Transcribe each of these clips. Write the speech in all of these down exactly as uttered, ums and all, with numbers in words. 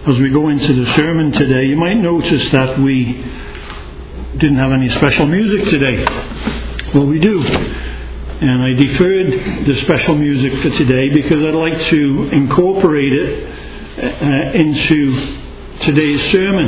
as we go into the sermon today, you might notice that we didn't have any special music today. Well, we do. And I deferred the special music for today because I'd like to incorporate it uh, into today's sermon.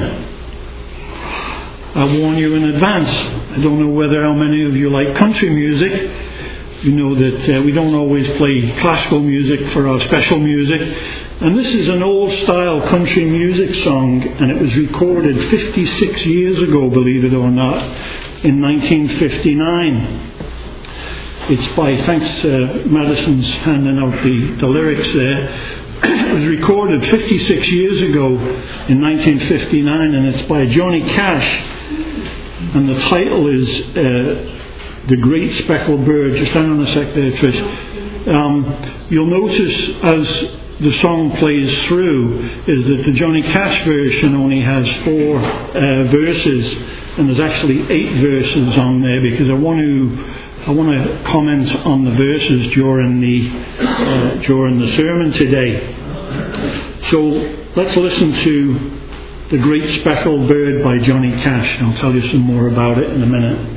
I warn you in advance. I don't know whether how many of you like country music. You know that uh, we don't always play classical music for our special music. And this is an old-style country music song, and it was recorded fifty-six years ago, believe it or not, in nineteen fifty-nine. It's by, thanks, uh, Madison's handing out the, the lyrics there. It was recorded fifty-six years ago in nineteen fifty-nine, and it's by Johnny Cash. And the title is uh, The Great Speckled Bird. Just hang on a sec there, Trish. Um, you'll notice as the song plays through is that the Johnny Cash version only has four uh, verses, and there's actually eight verses on there because I want to I want to comment on the verses during the uh, during the sermon today. So let's listen to The Great Speckled Bird by Johnny Cash. I'll tell you some more about it in a minute.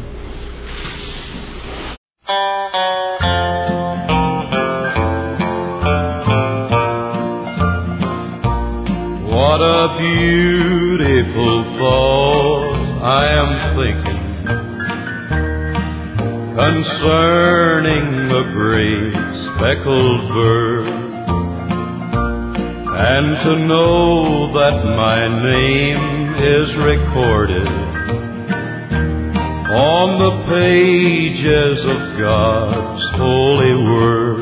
What a beautiful thought I am thinking concerning the great speckled bird, and to know that my name is recorded on the pages of God's holy word,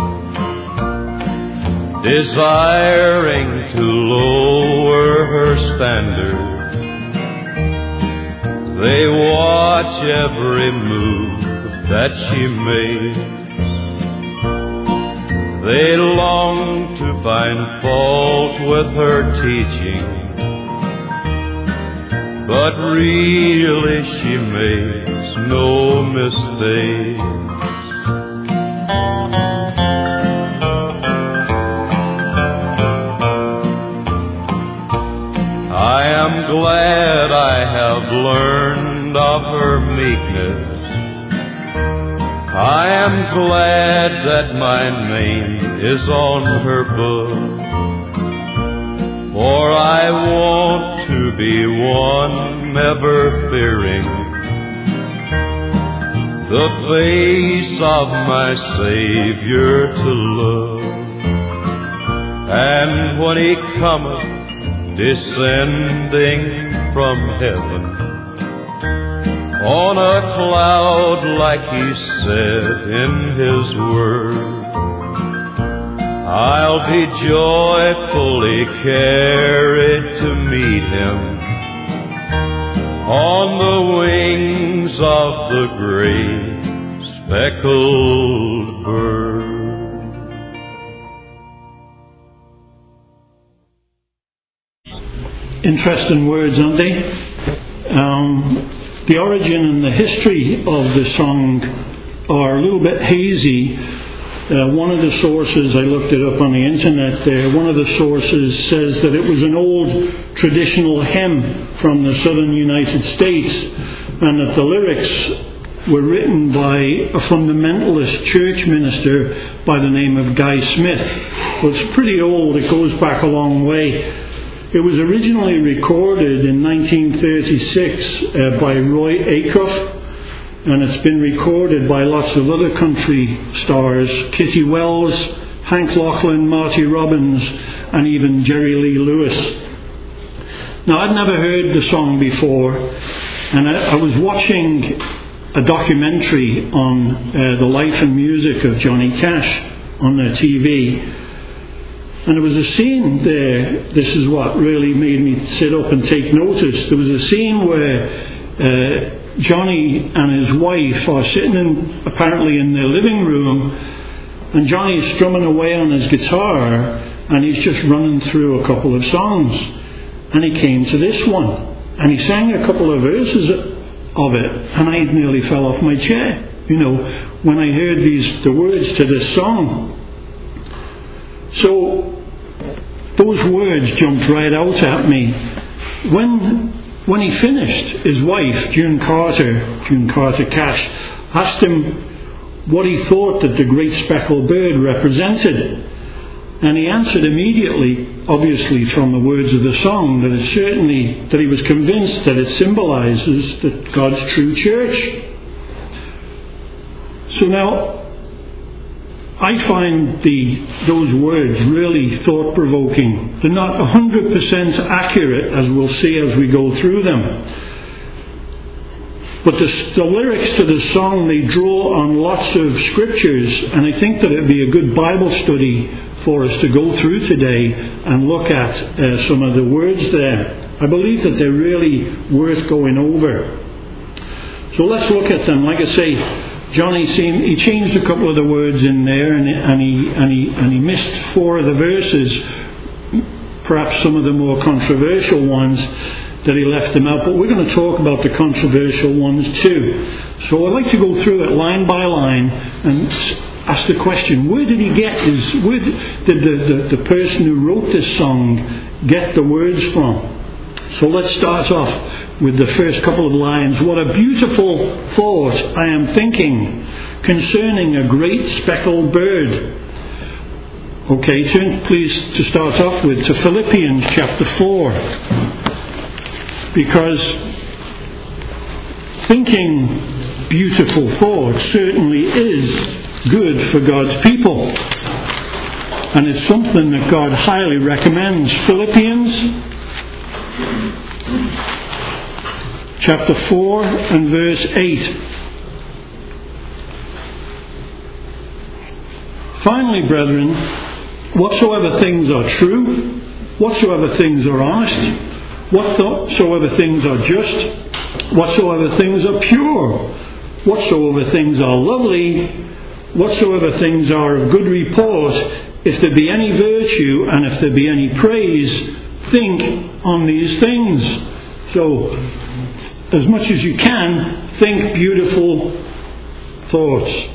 desiring to lower her standard. They watch every move that she makes. They long to find fault with her teaching, but really she makes no mistakes. I am glad I have learned of her meekness. I am glad that my name is on her book, for I want to be one never fearing the face of my Savior to look. And when He cometh descending from heaven on a cloud like He said in His word, I'll be joyfully carried to meet Him on the wings of the great speckled bird. Interesting words, aren't they? Um, the origin and the history of the song are a little bit hazy. Uh, one of the sources, I looked it up on the internet there, one of the sources says that it was an old traditional hymn from the southern United States, and that the lyrics were written by a fundamentalist church minister by the name of Guy Smith. Well, it's pretty old, it goes back a long way. It was originally recorded in nineteen thirty-six uh, by Roy Acuff, and it's been recorded by lots of other country stars, Kitty Wells, Hank Locklin, Marty Robbins, and even Jerry Lee Lewis. Now, I'd never heard the song before, and I, I was watching a documentary on uh, the life and music of Johnny Cash on their T V. And there was a scene there, this is what really made me sit up and take notice. There was a scene where uh, Johnny and his wife are sitting in, apparently in their living room, and Johnny's strumming away on his guitar, and he's just running through a couple of songs. And he came to this one, and he sang a couple of verses of it, and I nearly fell off my chair, you know, when I heard these the words to this song. So those words jumped right out at me. When when he finished, his wife, June Carter, June Carter Cash, asked him what he thought that the great speckled bird represented. And he answered immediately, obviously from the words of the song, that it certainly, that he was convinced that it symbolizes that God's true church. So now, I find the those words really thought-provoking. They're not one hundred percent accurate, as we'll see as we go through them. But the, the lyrics to the song, they draw on lots of scriptures, and I think that it'd be a good Bible study for us to go through today and look at uh, some of the words there. I believe that they're really worth going over. So let's look at them. Like I say, Johnny seemed, he changed a couple of the words in there, and, and he and he and he missed four of the verses, perhaps some of the more controversial ones that he left them out. But we're going to talk about the controversial ones too. So I'd like to go through it line by line and ask the question: where did he get his? Where did the the, the person who wrote this song get the words from? So let's start off with the first couple of lines. What a beautiful thought I am thinking concerning a great speckled bird. Okay, turn please to start off with to Philippians chapter four. Because thinking beautiful thoughts certainly is good for God's people. And it's something that God highly recommends. Philippians chapter four and verse eight. Finally, brethren, whatsoever things are true, whatsoever things are honest, whatsoever things are just, whatsoever things are pure, whatsoever things are lovely, whatsoever things are of good report, if there be any virtue and if there be any praise, think on these things. So, as much as you can, think beautiful thoughts.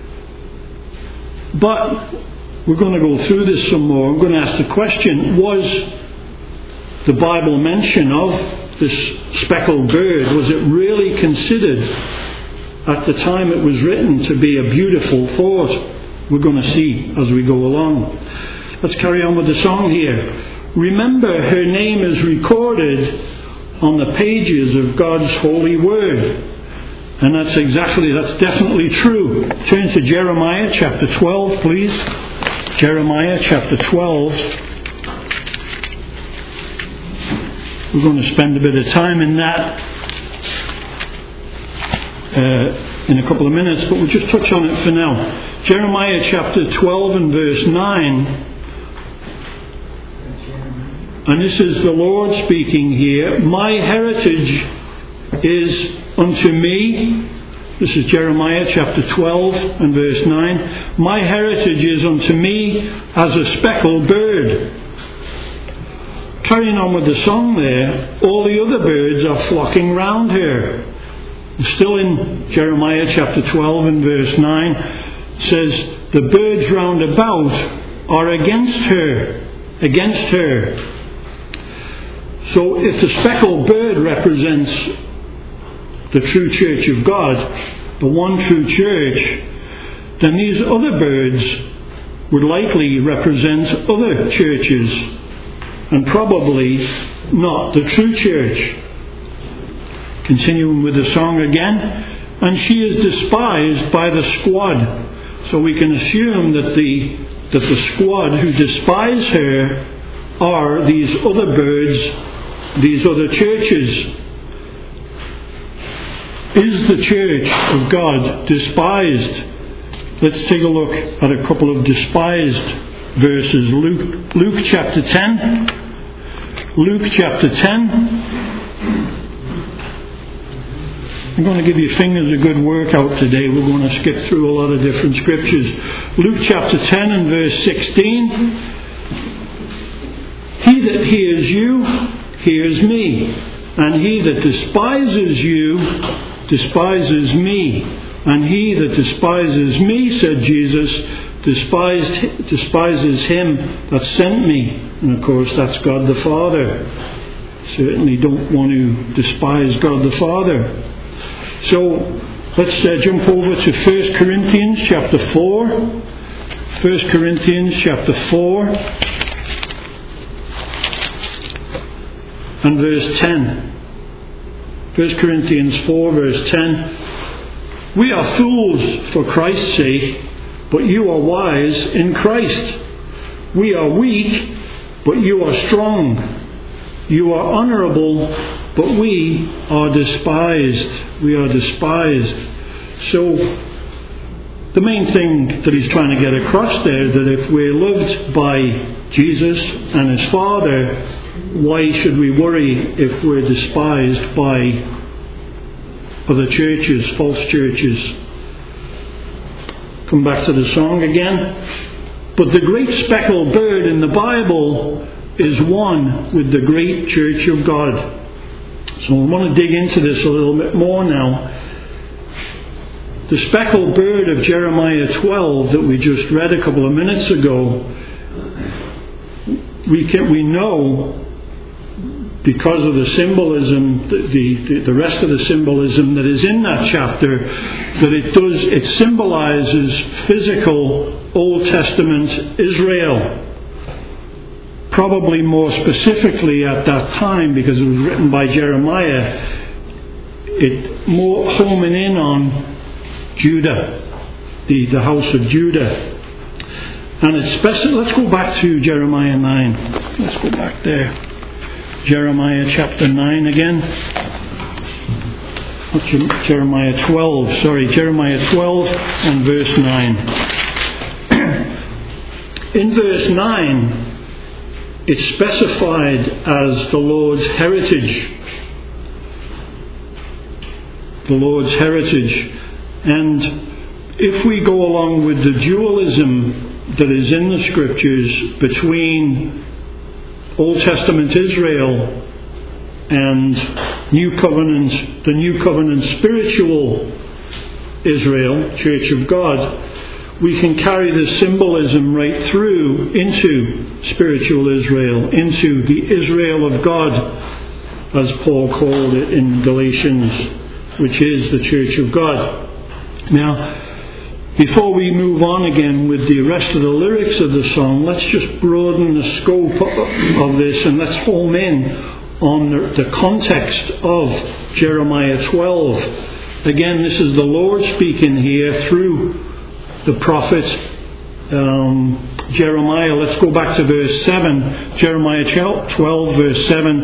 But we're going to go through this some more. I'm going to ask the question, was the Bible mention of this speckled bird, was it really considered at the time it was written to be a beautiful thought? We're going to see as we go along. Let's carry on with the song here. Remember, her name is recorded on the pages of God's holy word. And that's exactly, that's definitely true. Turn to Jeremiah chapter twelve, please. Jeremiah chapter twelve. We're going to spend a bit of time in that uh, in a couple of minutes, but we'll just touch on it for now. Jeremiah chapter twelve and verse nine. And this is the Lord speaking here. My heritage is unto me. This is Jeremiah chapter twelve and verse nine. My heritage is unto me as a speckled bird. Carrying on with the song there, all the other birds are flocking round her. Still in Jeremiah chapter twelve and verse nine, says, the birds round about are against her, against her. So if the speckled bird represents the true church of God, the one true church, then these other birds would likely represent other churches, and probably not the true church. Continuing with the song again, and she is despised by the squad. So we can assume that the that the squad who despise her are these other birds, these other churches. Is the church of God despised? Let's take a look at a couple of despised verses. Luke, Luke chapter ten. Luke chapter ten. I'm going to give your fingers a good workout today. We're going to skip through a lot of different scriptures. Luke chapter ten and verse sixteen. He that hears you, hears me. And he that despises you, despises me. And he that despises me, said Jesus, despised, despises him that sent me. And of course that's God the Father. Certainly don't want to despise God the Father. So let's uh, jump over to First Corinthians chapter four. First Corinthians chapter four and verse ten. First Corinthians four verse ten. We are fools for Christ's sake, but you are wise in Christ. We are weak, but you are strong. You are honourable, but we are despised. We are despised. So, the main thing that he's trying to get across there, that if we're loved by Jesus and his Father, why should we worry if we're despised by other churches, false churches? Come back to the song again. But the great speckled bird in the Bible is one with the great church of God. So I want to dig into this a little bit more now. The speckled bird of Jeremiah twelve that we just read a couple of minutes ago, we can, we know because of the symbolism, the, the, the rest of the symbolism that is in that chapter, that it does, it symbolizes physical Old Testament Israel. Probably more specifically at that time, because it was written by Jeremiah, it more homing in on Judah, the, the house of Judah. And it's special. Let's go back to Jeremiah nine. Let's go back there. Jeremiah chapter nine again. What's Jeremiah twelve? Sorry, Jeremiah twelve and verse nine. In verse nine, it's specified as the Lord's heritage. The Lord's heritage. And if we go along with the dualism that is in the Scriptures between Old Testament Israel and New Covenant, the New Covenant spiritual Israel, Church of God, we can carry the symbolism right through into spiritual Israel, into the Israel of God, as Paul called it in Galatians, which is the Church of God. Now, before we move on again with the rest of the lyrics of the song, let's just broaden the scope of this and let's home in on the, the context of Jeremiah twelve. Again, this is the Lord speaking here through the prophet um, Jeremiah. Let's go back to verse seven. Jeremiah twelve verse seven.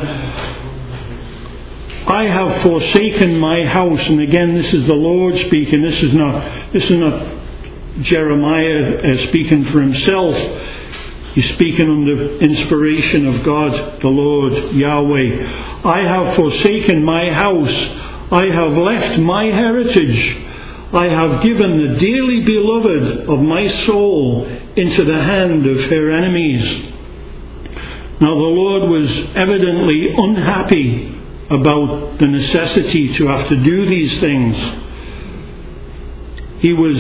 I have forsaken my house. And again, this is the Lord speaking. This is not, this is not Jeremiah uh, speaking for himself. He's speaking under inspiration of God, the Lord, Yahweh. I have forsaken my house. I have left my heritage. I have given the dearly beloved of my soul into the hand of her enemies. Now the Lord was evidently unhappy about the necessity to have to do these things. He was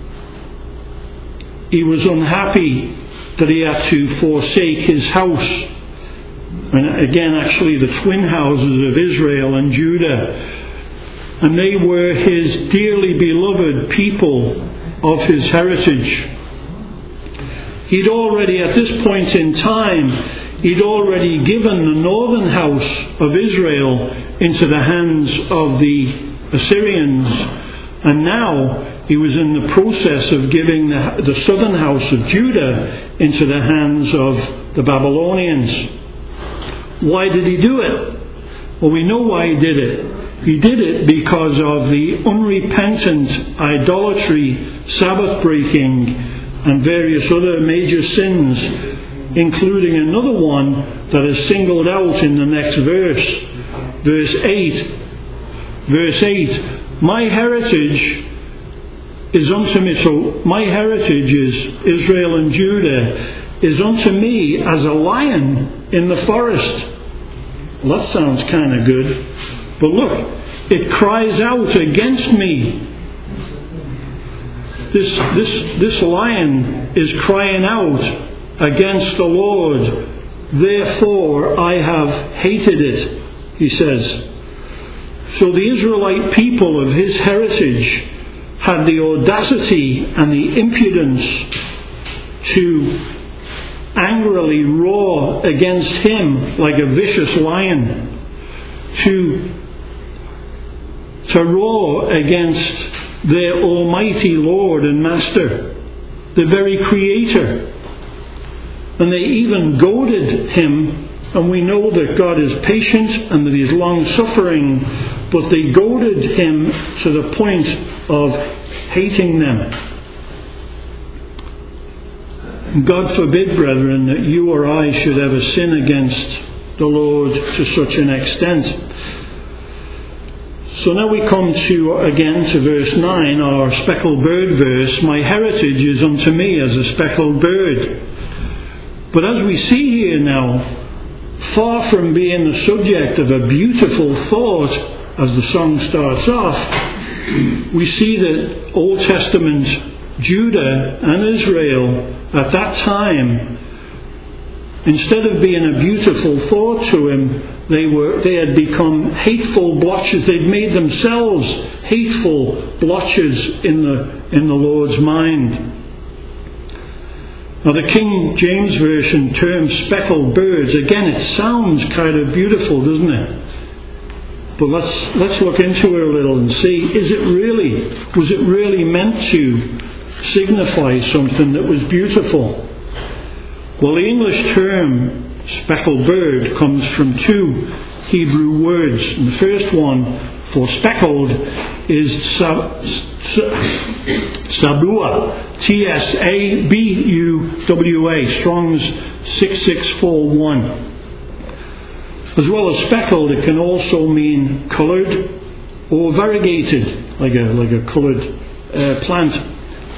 he was unhappy that he had to forsake his house. And again, actually the twin houses of Israel and Judah. And they were his dearly beloved people of his heritage. He'd already, at this point in time, he'd already given the northern house of Israel into the hands of the Assyrians. And now he was in the process of giving the, the southern house of Judah into the hands of the Babylonians. Why did he do it? Well, we know why he did it. He did it because of the unrepentant idolatry, Sabbath breaking, and various other major sins, including another one that is singled out in the next verse. Verse eight. Verse eight. My heritage is unto me, so my heritage is Israel and Judah, is unto me as a lion in the forest. Well, that sounds kind of good. But look, it cries out against me. This, this, this lion is crying out against the Lord therefore I have hated it, he says. So the Israelite people of his heritage had the audacity and the impudence to angrily roar against him like a vicious lion, to, to roar against their almighty Lord and Master, the very Creator. And they even goaded him, and we know that God is patient and that he is long-suffering, but they goaded him to the point of hating them. God forbid, brethren, that you or I should ever sin against the Lord to such an extent. So now we come to, again, to verse nine, our speckled bird verse. My heritage is unto me as a speckled bird. But as we see here now, far from being the subject of a beautiful thought, as the song starts off, we see that Old Testament Judah and Israel at that time, instead of being a beautiful thought to him, they were they had become hateful blotches. They'd made themselves hateful blotches in the in the Lord's mind. Now the King James Version term speckled birds, again, it sounds kind of beautiful, doesn't it? But let's let's look into it a little and see, is it really, was it really meant to signify something that was beautiful? Well, the English term speckled bird comes from two Hebrew words. And the first one for speckled is sabua, T S A B U W A, Strong's six six four one. As well as speckled, it can also mean coloured or variegated, like a like a coloured uh, plant.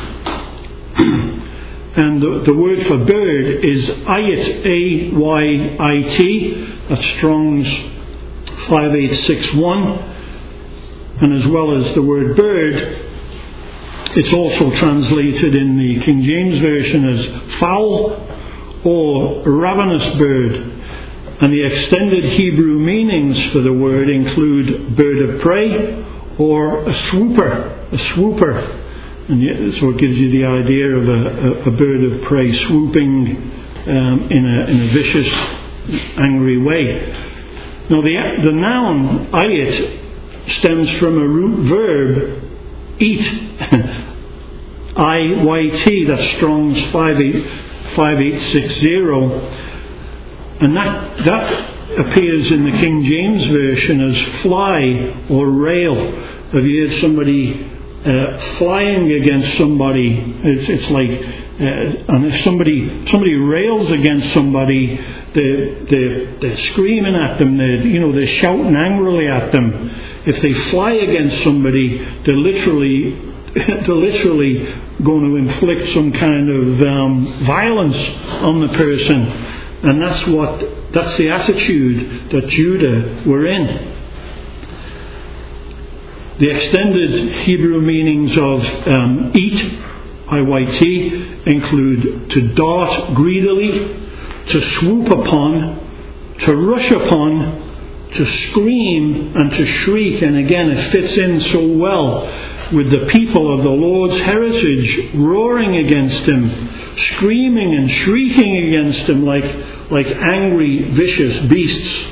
And the, the word for bird is ayit, A Y I T, that's Strong's five eight six one. And as well as the word bird, it's also translated in the King James Version as fowl or ravenous bird. And the extended Hebrew meanings for the word include bird of prey or a swooper, a swooper. And yet, so it gives you the idea of a, a, a bird of prey swooping um, in, a, in a vicious, angry way. Now the, the noun ayit stems from a root verb, eat, I Y T, that's Strong's five eight six zero. And that, that appears in the King James Version as fly or rail. Have you heard somebody Uh, flying against somebody? It's, it's like, uh, and if somebody somebody rails against somebody, they they're, they're screaming at them. They you know they're shouting angrily at them. If they fly against somebody, they're literally they're literally going to inflict some kind of um, violence on the person, and that's what that's the attitude that Judah were in. The extended Hebrew meanings of um, eat, I Y T, include to dart greedily, to swoop upon, to rush upon, to scream and to shriek. And again, it fits in so well with the people of the Lord's heritage roaring against him, screaming and shrieking against him like, like angry, vicious beasts.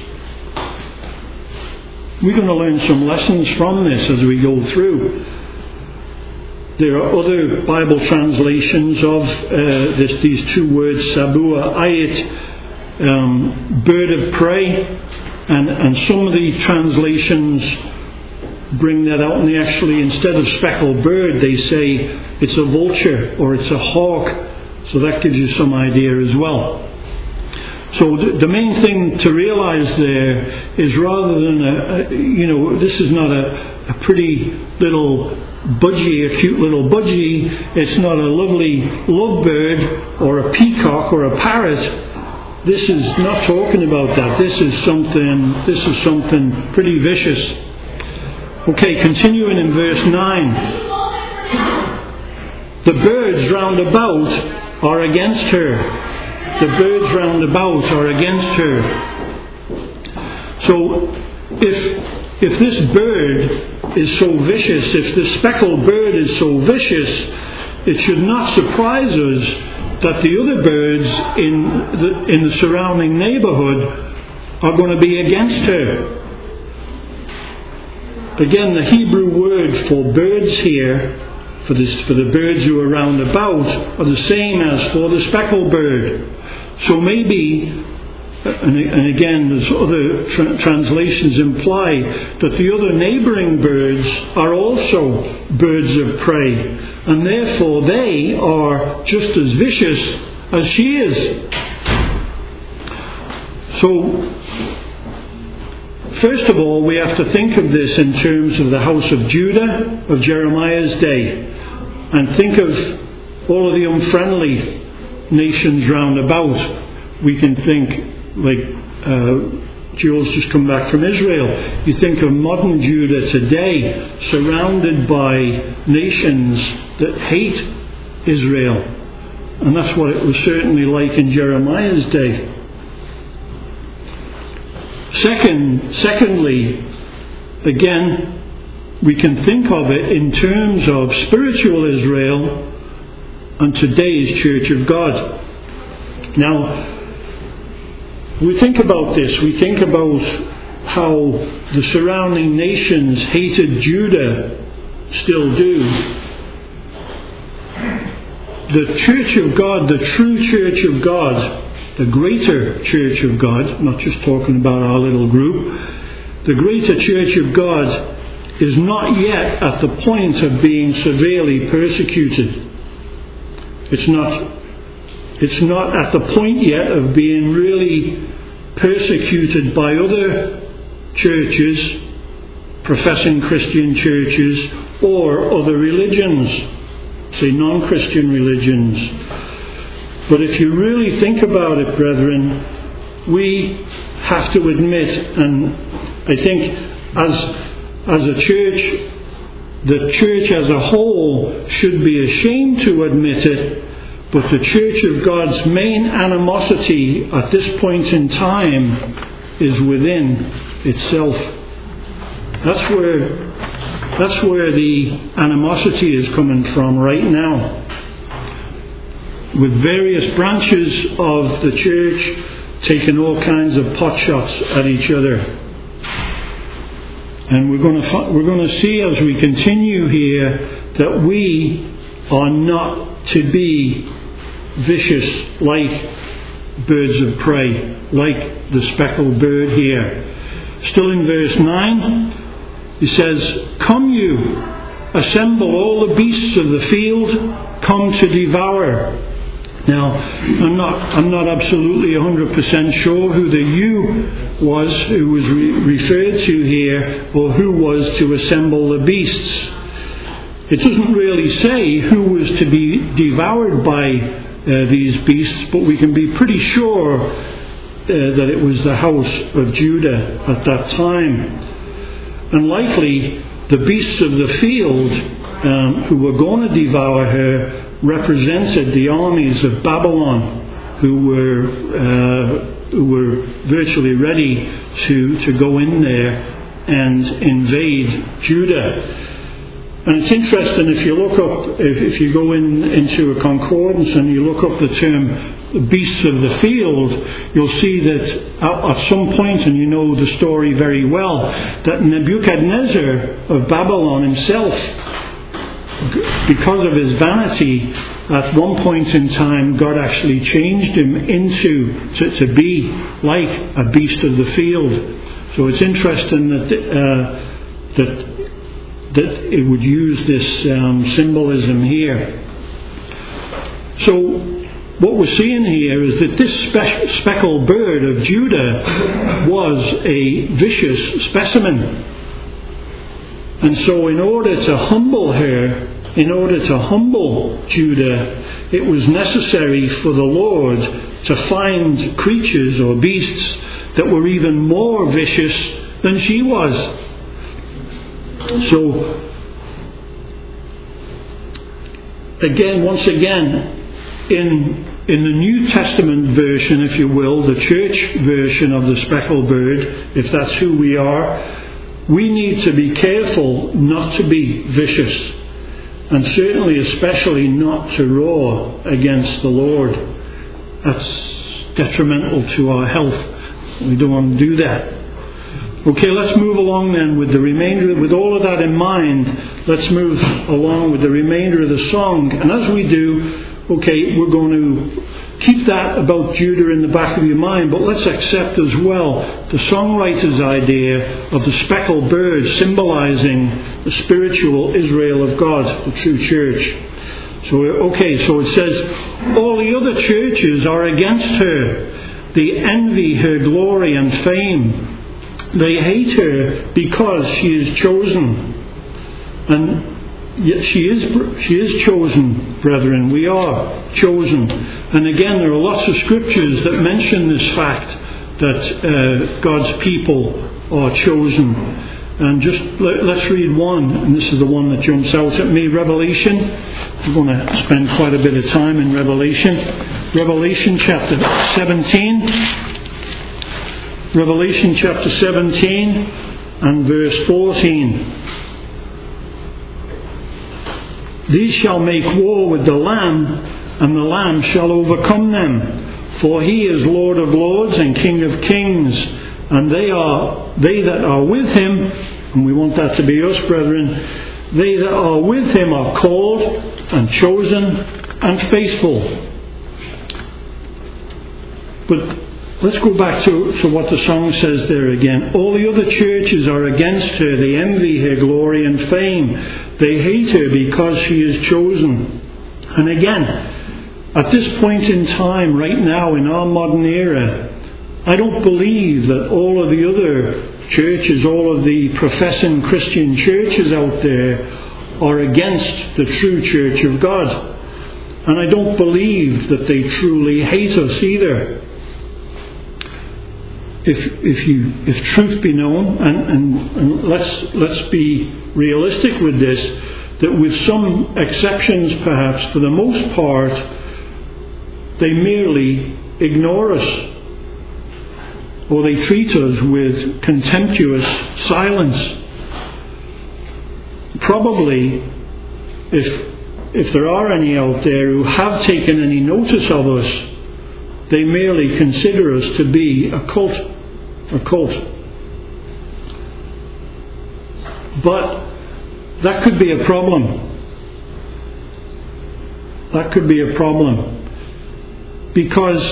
We're going to learn some lessons from this as we go through. There are other Bible translations of uh, this, these two words, sabua, ayit, um, bird of prey, and, and some of the translations bring that out, and they actually, instead of speckled bird, they say it's a vulture or it's a hawk. So that gives you some idea as well. So the main thing to realize there is, rather than a, a you know, this is not a, a pretty little budgie, a cute little budgie. It's not a lovely lovebird or a peacock or a parrot. This is not talking about that. This is something. This is something pretty vicious. Okay, continuing in verse nine. The birds round about are against her. the birds round about are against her. So if if this bird is so vicious, if the speckled bird is so vicious, it should not surprise us that the other birds in the, in the surrounding neighbourhood are going to be against her. Again, the Hebrew word for birds here, for, this, for the birds who are round about, are the same as for the speckled bird. So maybe, and, and again, there's other tra- translations imply that the other neighbouring birds are also birds of prey, and therefore they are just as vicious as she is. So, first of all, we have to think of this in terms of the house of Judah of Jeremiah's day, and think of all of the unfriendly nations round about. We can think, like uh, Joel's just come back from Israel, you think of modern Judah today, surrounded by nations that hate Israel. And that's what it was certainly like in Jeremiah's day. Second, secondly, again, we can think of it in terms of spiritual Israel and today's Church of God. Now, we think about this, we think about how the surrounding nations hated Judah, still do. The Church of God, the true Church of God, the greater Church of God, not just talking about our little group, the greater Church of God is not yet at the point of being severely persecuted. It's not It's not at the point yet of being really persecuted by other churches, professing Christian churches, or other religions, say non-Christian religions. But if you really think about it, brethren, we have to admit, and I think as, as a church, the church as a whole should be ashamed to admit it, but the Church of God's main animosity at this point in time is within itself. That's where that's where the animosity is coming from right now. With various branches of the church taking all kinds of potshots at each other. And we're going to we're going to see as we continue here that we are not to be vicious like birds of prey, like the speckled bird here. Still in verse nine, he says, "Come you, assemble all the beasts of the field, come to devour." Now, I'm not I'm not absolutely one hundred percent sure who the you was who was re- referred to here, or who was to assemble the beasts. It doesn't really say who was to be devoured by Uh, these beasts, but we can be pretty sure uh, that it was the house of Judah at that time. And likely the beasts of the field um, who were going to devour her represented the armies of Babylon, who were uh, who were virtually ready to, to go in there and invade Judah. And it's interesting, if you look up, if, if you go in into a concordance and you look up the term beasts of the field, you'll see that at, at some point, and you know the story very well, that Nebuchadnezzar of Babylon himself, because of his vanity, at one point in time, God actually changed him into, to, to be like a beast of the field. So it's interesting that, uh, that that it would use this um, symbolism here. So what we're seeing here is that this spe- speckled bird of Judah was a vicious specimen. And so in order to humble her, in order to humble Judah, it was necessary for the Lord to find creatures or beasts that were even more vicious than she was. So, again, once again, in in the New Testament version, if you will, the church version of the speckled bird, if that's who we are, we need to be careful not to be vicious, and certainly especially not to roar against the Lord. That's detrimental to our health. We don't want to do that. Okay, let's move along then with the remainder. With all of that in mind, let's move along with the remainder of the song. And as we do, okay, we're going to keep that about Judah in the back of your mind, but let's accept as well the songwriter's idea of the speckled bird symbolizing the spiritual Israel of God, the true church. So, okay, so it says, all the other churches are against her. They envy her glory and fame. They hate her because she is chosen. And yet she is she is chosen, brethren. We are chosen. And again, there are lots of scriptures that mention this fact that uh, God's people are chosen. And just let, let's read one, and this is the one that jumps out at me. Revelation. We're going to spend quite a bit of time in Revelation. Revelation chapter seventeen. Revelation chapter seventeen and verse fourteen. These shall make war with the Lamb, and the Lamb shall overcome them. For he is Lord of lords and King of kings, and they are they that are with him, and we want that to be us, brethren, they that are with him are called and chosen and faithful. But let's go back to, to what the song says there again. All the other churches are against her. They envy her glory and fame. They hate her because she is chosen. And again, at this point in time, right now, in our modern era, I don't believe that all of the other churches, all of the professing Christian churches out there are against the true church of God. And I don't believe that they truly hate us either. If if you if truth be known, and, and, and let's let's be realistic with this, that with some exceptions perhaps, for the most part, they merely ignore us, or they treat us with contemptuous silence. Probably, if if there are any out there who have taken any notice of us, they merely consider us to be a cult, a cult. But that could be a problem. That could be a problem. Because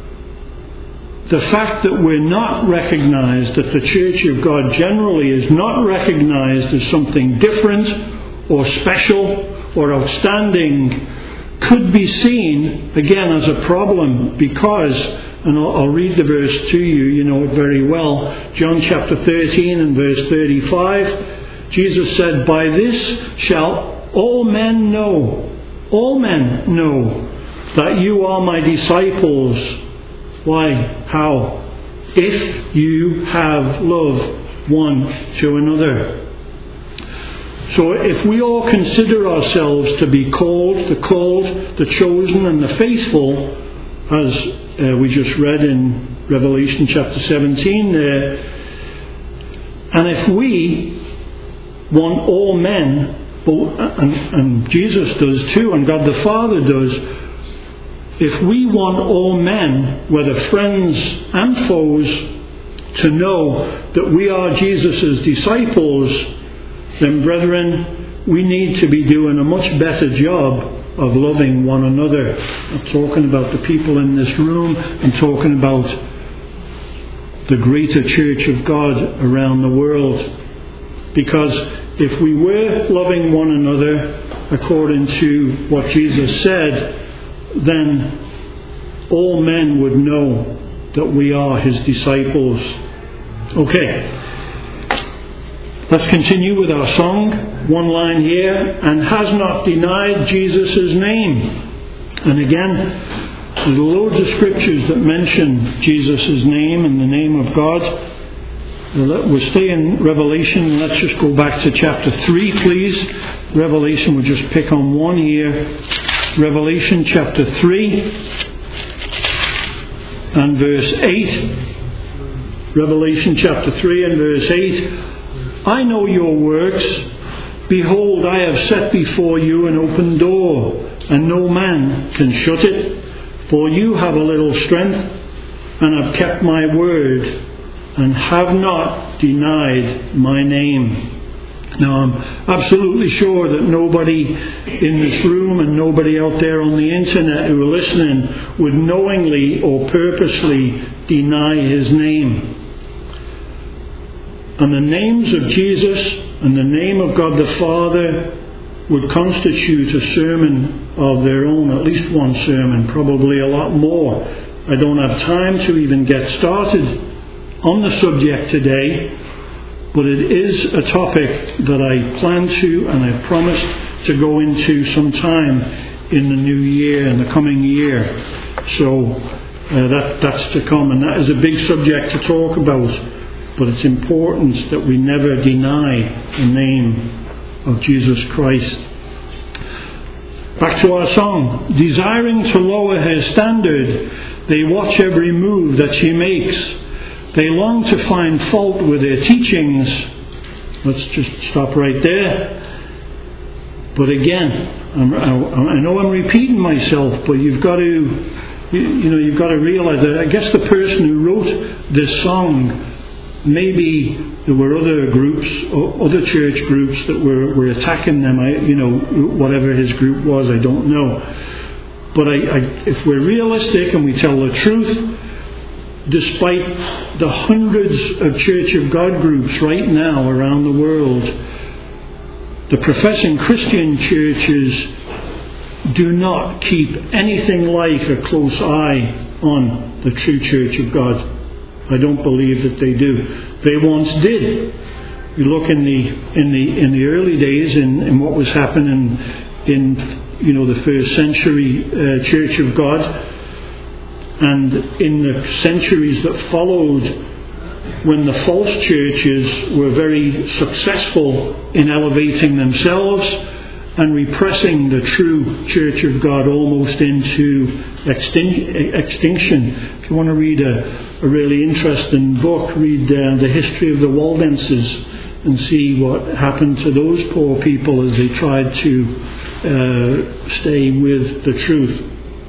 the fact that we're not recognized, that the Church of God generally is not recognized as something different or special or outstanding, could be seen again as a problem, because, and I'll, I'll read the verse to you, you know it very well, John chapter thirteen and verse thirty-five, Jesus said, "By this shall all men know, all men know, that you are my disciples." Why? How? If you have love one to another. So if we all consider ourselves to be called, the called, the chosen and the faithful, as uh, we just read in Revelation chapter seventeen there, and if we want all men, and, and Jesus does too, and God the Father does, if we want all men, whether friends and foes, to know that we are Jesus' disciples, then brethren, we need to be doing a much better job of loving one another. I'm talking about the people in this room. I'm talking about the greater church of God around the world. Because if we were loving one another according to what Jesus said, then all men would know that we are his disciples. Okay. Let's continue with our song. One line here. And has not denied Jesus' name. And again, there's loads of scriptures that mention Jesus' name and the name of God. We'll stay in Revelation. Let's just go back to chapter three, please. Revelation, we'll just pick on one here. Revelation chapter three. and verse eight. Revelation chapter three and verse eight. I know your works. Behold, I have set before you an open door, and no man can shut it. For you have a little strength, and have kept my word, and have not denied my name. Now, I'm absolutely sure that nobody in this room and nobody out there on the internet who are listening would knowingly or purposely deny his name. And the names of Jesus and the name of God the Father would constitute a sermon of their own, at least one sermon, probably a lot more. I don't have time to even get started on the subject today, but it is a topic that I plan to and I promised to go into sometime in the new year, in the coming year. So uh, that that's to come, and that is a big subject to talk about, but it's important that we never deny the name of Jesus Christ. Back to our song. Desiring to lower her standard, they watch every move that she makes. They long to find fault with her teachings. Let's just stop right there. But again, I'm, I, I know I'm repeating myself, but you've got to, you, you know, you've got to realize that I guess the person who wrote this song, maybe there were other groups, or other church groups that were, were attacking them. I, you know, whatever his group was, I don't know. But I, I, if we're realistic and we tell the truth, despite the hundreds of Church of God groups right now around the world, the professing Christian churches do not keep anything like a close eye on the true Church of God. I don't believe that they do. They once did. You look in the in the in the early days in, in what was happening in you know the first century uh, Church of God, and in the centuries that followed, when the false churches were very successful in elevating themselves and repressing the true Church of God almost into extin- extinction. If you want to read a, a really interesting book, read uh, The History of the Waldenses and see what happened to those poor people as they tried to uh, stay with the truth.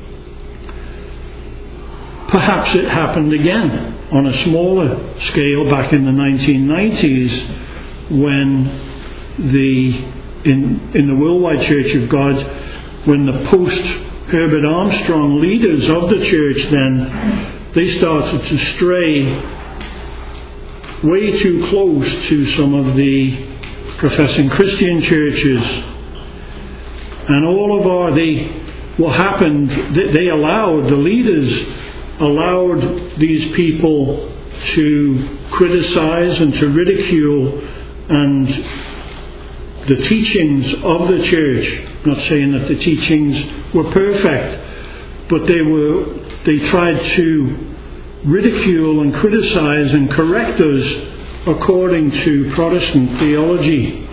Perhaps it happened again on a smaller scale back in the nineteen nineties when the in in the Worldwide Church of God, when the post Herbert Armstrong leaders of the church then, they started to stray way too close to some of the professing Christian churches. And all of our, they, what happened, they, they allowed, the leaders allowed these people to criticize and to ridicule and the teachings of the church. I'm not saying that the teachings were perfect, but they were, they tried to ridicule and criticize and correct us according to Protestant theology.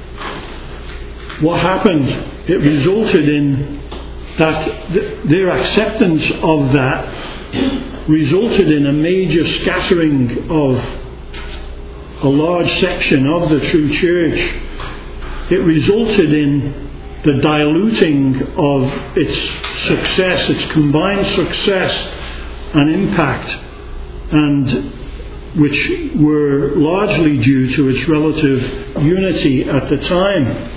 What happened? It resulted in that th- their acceptance of that resulted in a major scattering of a large section of the true church. It resulted in the diluting of its success, its combined success and impact, and which were largely due to its relative unity at the time.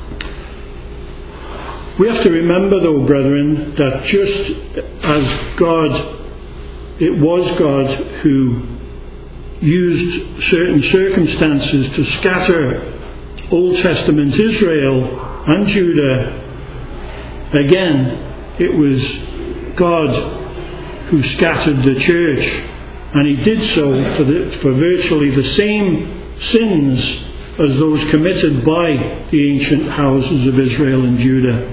We have to remember, though, brethren, that just as God, it was God who used certain circumstances to scatter Old Testament Israel and Judah, again, it was God who scattered the church, and he did so for, the, for virtually the same sins as those committed by the ancient houses of Israel and Judah.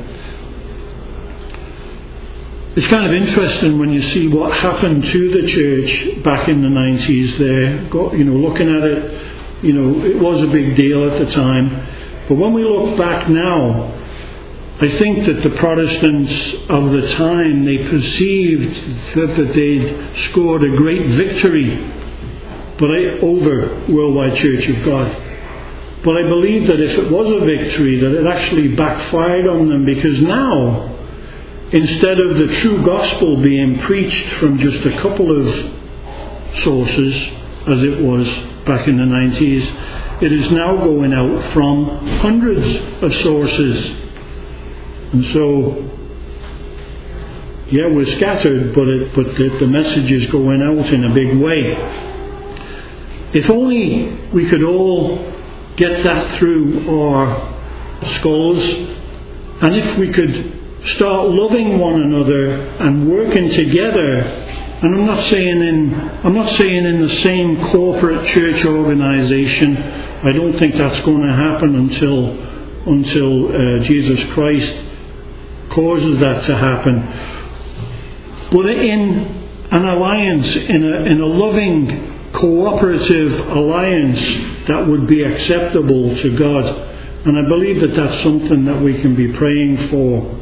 It's kind of interesting when you see what happened to the church back in the nineties there. You know, looking at it, you know, it was a big deal at the time. But when we look back now, I think that the Protestants of the time, they perceived that, that they'd scored a great victory but I, over Worldwide Church of God. But I believe that if it was a victory, that it actually backfired on them, because now, instead of the true gospel being preached from just a couple of sources, as it was back in the nineties, it is now going out from hundreds of sources. And so, yeah, we're scattered, but it, but the, the message is going out in a big way. If only we could all get that through our skulls, and if we could start loving one another and working together. And I'm not saying in I'm not saying in the same corporate church organisation. I don't think that's going to happen until until uh, Jesus Christ causes that to happen. But in an alliance, in a in a loving, cooperative alliance that would be acceptable to God. And I believe that that's something that we can be praying for.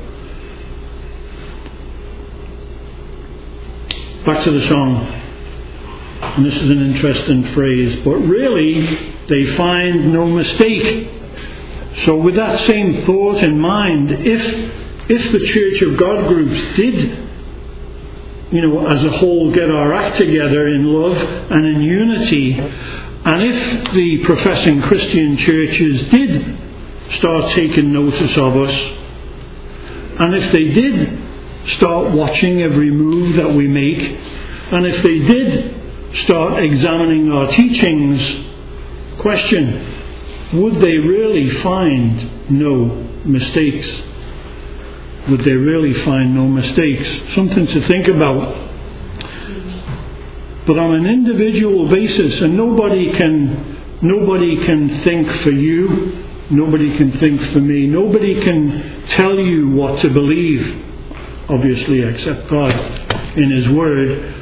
Back to the song. And this is an interesting phrase. But really, they find no mistake. So with that same thought in mind, if if the Church of God groups did, you know, as a whole, get our act together in love and in unity, and if the professing Christian churches did start taking notice of us, and if they did start watching every move that we make, and if they did start examining our teachings, question, would they really find no mistakes? Would they really find no mistakes? Something to think about. But on an individual basis, and nobody can nobody can think for you, nobody can think for me, nobody can tell you what to believe, obviously, except God in His Word.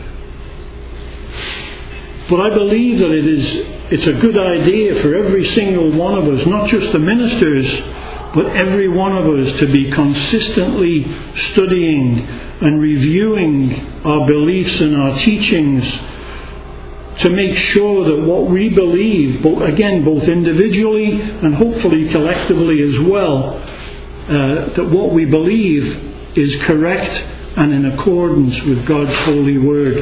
But I believe that it is it's a good idea for every single one of us, not just the ministers, but every one of us, to be consistently studying and reviewing our beliefs and our teachings, to make sure that what we believe, both, again, both individually and hopefully collectively as well, uh, that what we believe is correct and in accordance with God's holy word.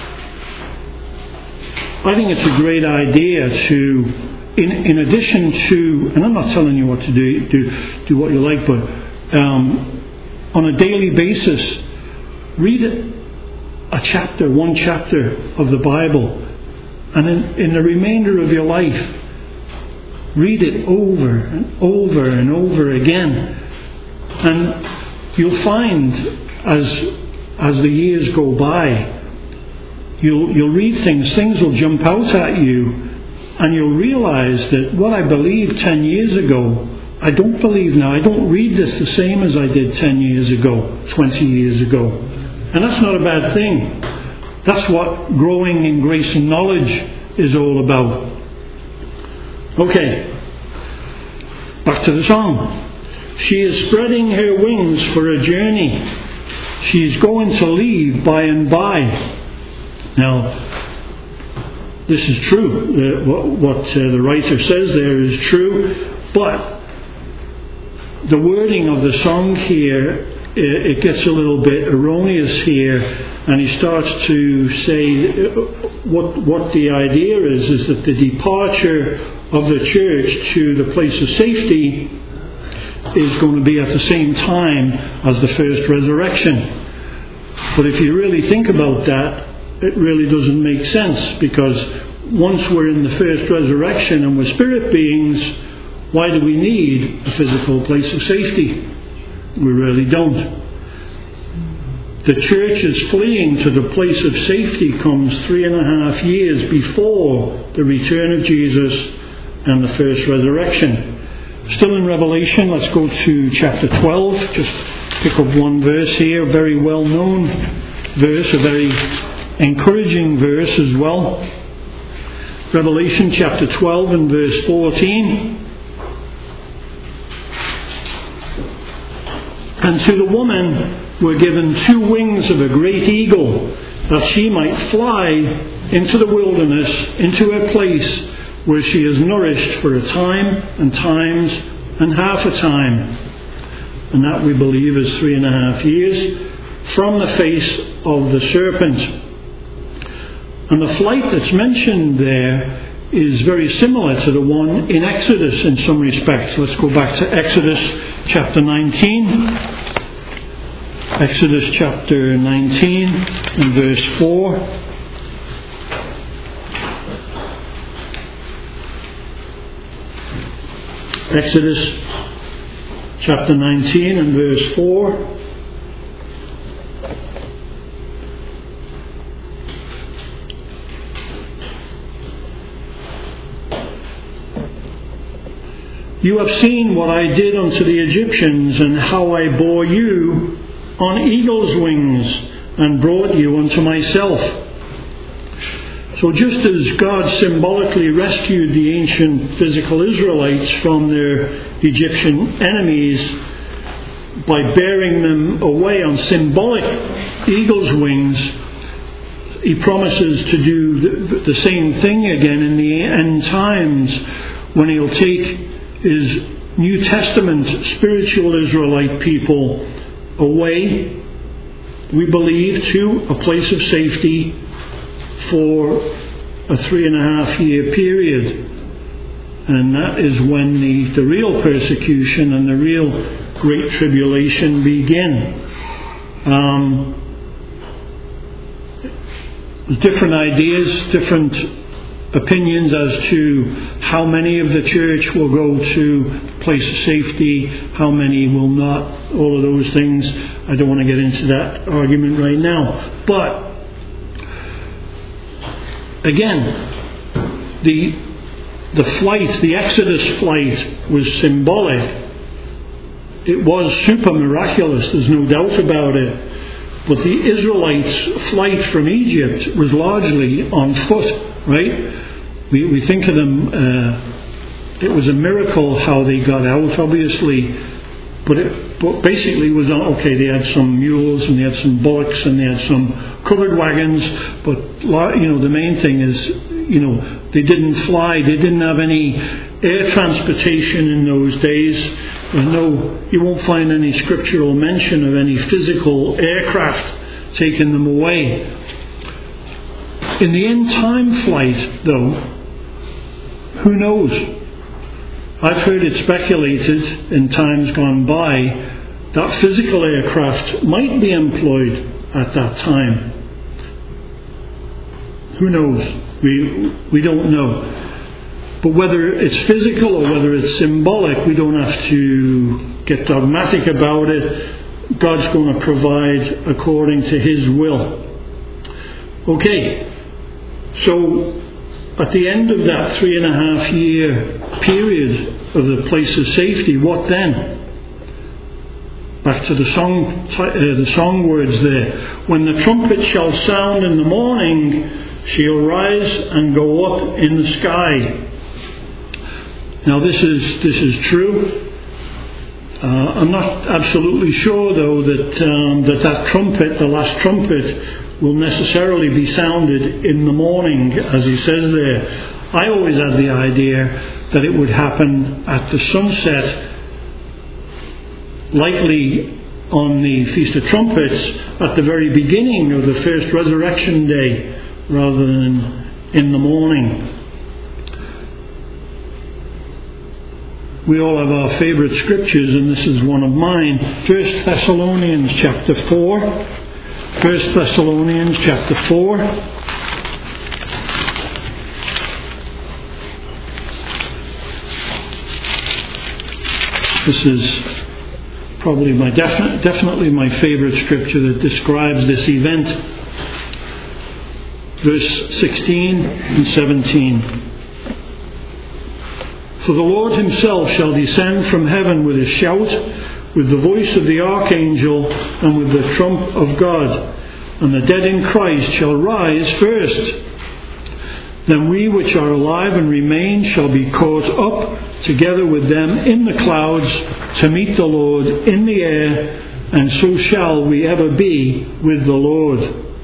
I think it's a great idea to, in in addition to, and I'm not telling you what to do, do, do what you like, but um, on a daily basis, read a chapter, one chapter of the Bible, and in, in the remainder of your life, read it over and over and over again. And you'll find, as as the years go by, you'll you'll read things, things will jump out at you, and you'll realise that what I believed ten years ago, I don't believe now. I don't read this the same as I did ten years ago, twenty years ago. And that's not a bad thing. That's what growing in grace and knowledge is all about. Okay, back to the song. She is spreading her wings for a journey. She is going to leave by and by. Now, this is true. Uh, what what uh, the writer says there is true, but the wording of the song here, it, it gets a little bit erroneous here, and he starts to say what what the idea is is that the departure of the church to the place of safety is going to be at the same time as the first resurrection. But if you really think about that, it really doesn't make sense, because once we're in the first resurrection and we're spirit beings, why do we need a physical place of safety? We really don't. The church is fleeing to the place of safety comes three and a half years before the return of Jesus and the first resurrection. Still in Revelation, let's go to chapter twelve. Just pick up one verse here, a very well known verse, a very encouraging verse as well. Revelation chapter twelve and verse fourteen. And to the woman were given two wings of a great eagle, that she might fly into the wilderness, into a place where she is nourished for a time and times and half a time. And that, we believe, is three and a half years from the face of the serpent. And the flight that's mentioned there is very similar to the one in Exodus in some respects. Let's go back to Exodus chapter nineteen. Exodus chapter nineteen and verse four. Exodus chapter nineteen and verse four. You have seen what I did unto the Egyptians, and how I bore you on eagle's wings, and brought you unto myself. So just as God symbolically rescued the ancient physical Israelites from their Egyptian enemies by bearing them away on symbolic eagle's wings, He promises to do the, the same thing again in the end times, when He'll take His New Testament spiritual Israelite people away, we believe, to a place of safety for a three and a half year period. And that is when the, the real persecution and the real great tribulation begin. Um, different ideas, different opinions as to how many of the church will go to place of safety, how many will not, all of those things. I don't want to get into that argument right now. But again, the the flight, the Exodus flight, was symbolic. It was super miraculous, there's no doubt about it. But the Israelites' flight from Egypt was largely on foot, right? We we think of them, uh, it was a miracle how they got out, obviously, but it but basically it was, okay, they had some mules and they had some bullocks and they had some covered wagons, but, you know, the main thing is, you know, they didn't fly, they didn't have any air transportation in those days. There's no, you won't find any scriptural mention of any physical aircraft taking them away. In the end time flight, though, who knows? I've heard it speculated in times gone by that physical aircraft might be employed at that time. Who knows? We we don't know. But whether it's physical or whether it's symbolic, we don't have to get dogmatic about it. God's going to provide according to His will. Okay, so at the end of that three and a half year period of the place of safety, what then? Back to the song, uh, the song words there. When the trumpet shall sound in the morning, she'll rise and go up in the sky. Now this is this is true. Uh, I'm not absolutely sure, though, that um, that that trumpet, the last trumpet, will necessarily be sounded in the morning, as he says there. I always had the idea that it would happen at the sunset, likely on the Feast of Trumpets, at the very beginning of the first resurrection day, rather than in the morning. We all have our favourite scriptures, and this is one of mine. First Thessalonians chapter four. First Thessalonians chapter four. This is probably my defi- definitely my favourite scripture that describes this event. Verse sixteen and seventeen. For the Lord Himself shall descend from heaven with a shout, with the voice of the archangel, and with the trump of God. And the dead in Christ shall rise first. Then we which are alive and remain shall be caught up together with them in the clouds to meet the Lord in the air, and so shall we ever be with the Lord.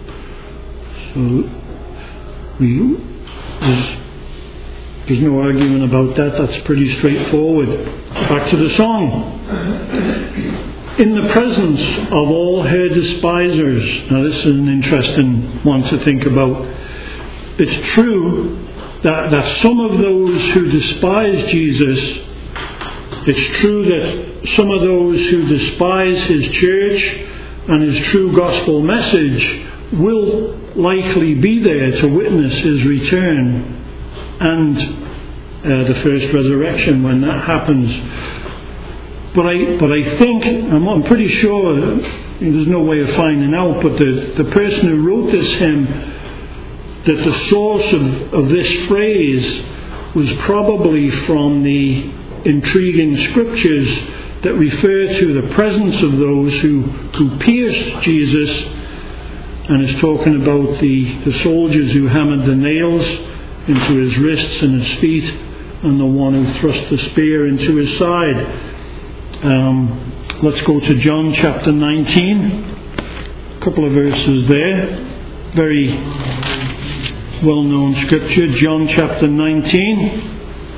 So we, there's, there's no argument about that. That's pretty straightforward. Back to the song. In the presence of all her despisers. Now this is an interesting one to think about. It's true that, that some of those who despise Jesus, it's true that some of those who despise his church and his true gospel message will likely be there to witness his return and uh, the first resurrection when that happens. But I, but I think, I'm, I'm pretty sure, there's no way of finding out, but the, the person who wrote this hymn, that the source of, of this phrase was probably from the intriguing scriptures that refer to the presence of those who, who pierced Jesus, and is talking about the, the soldiers who hammered the nails into his wrists and his feet, and the one who thrust the spear into his side. Um, let's go to John chapter nineteen. A couple of verses there. Very well-known scripture. John chapter nineteen.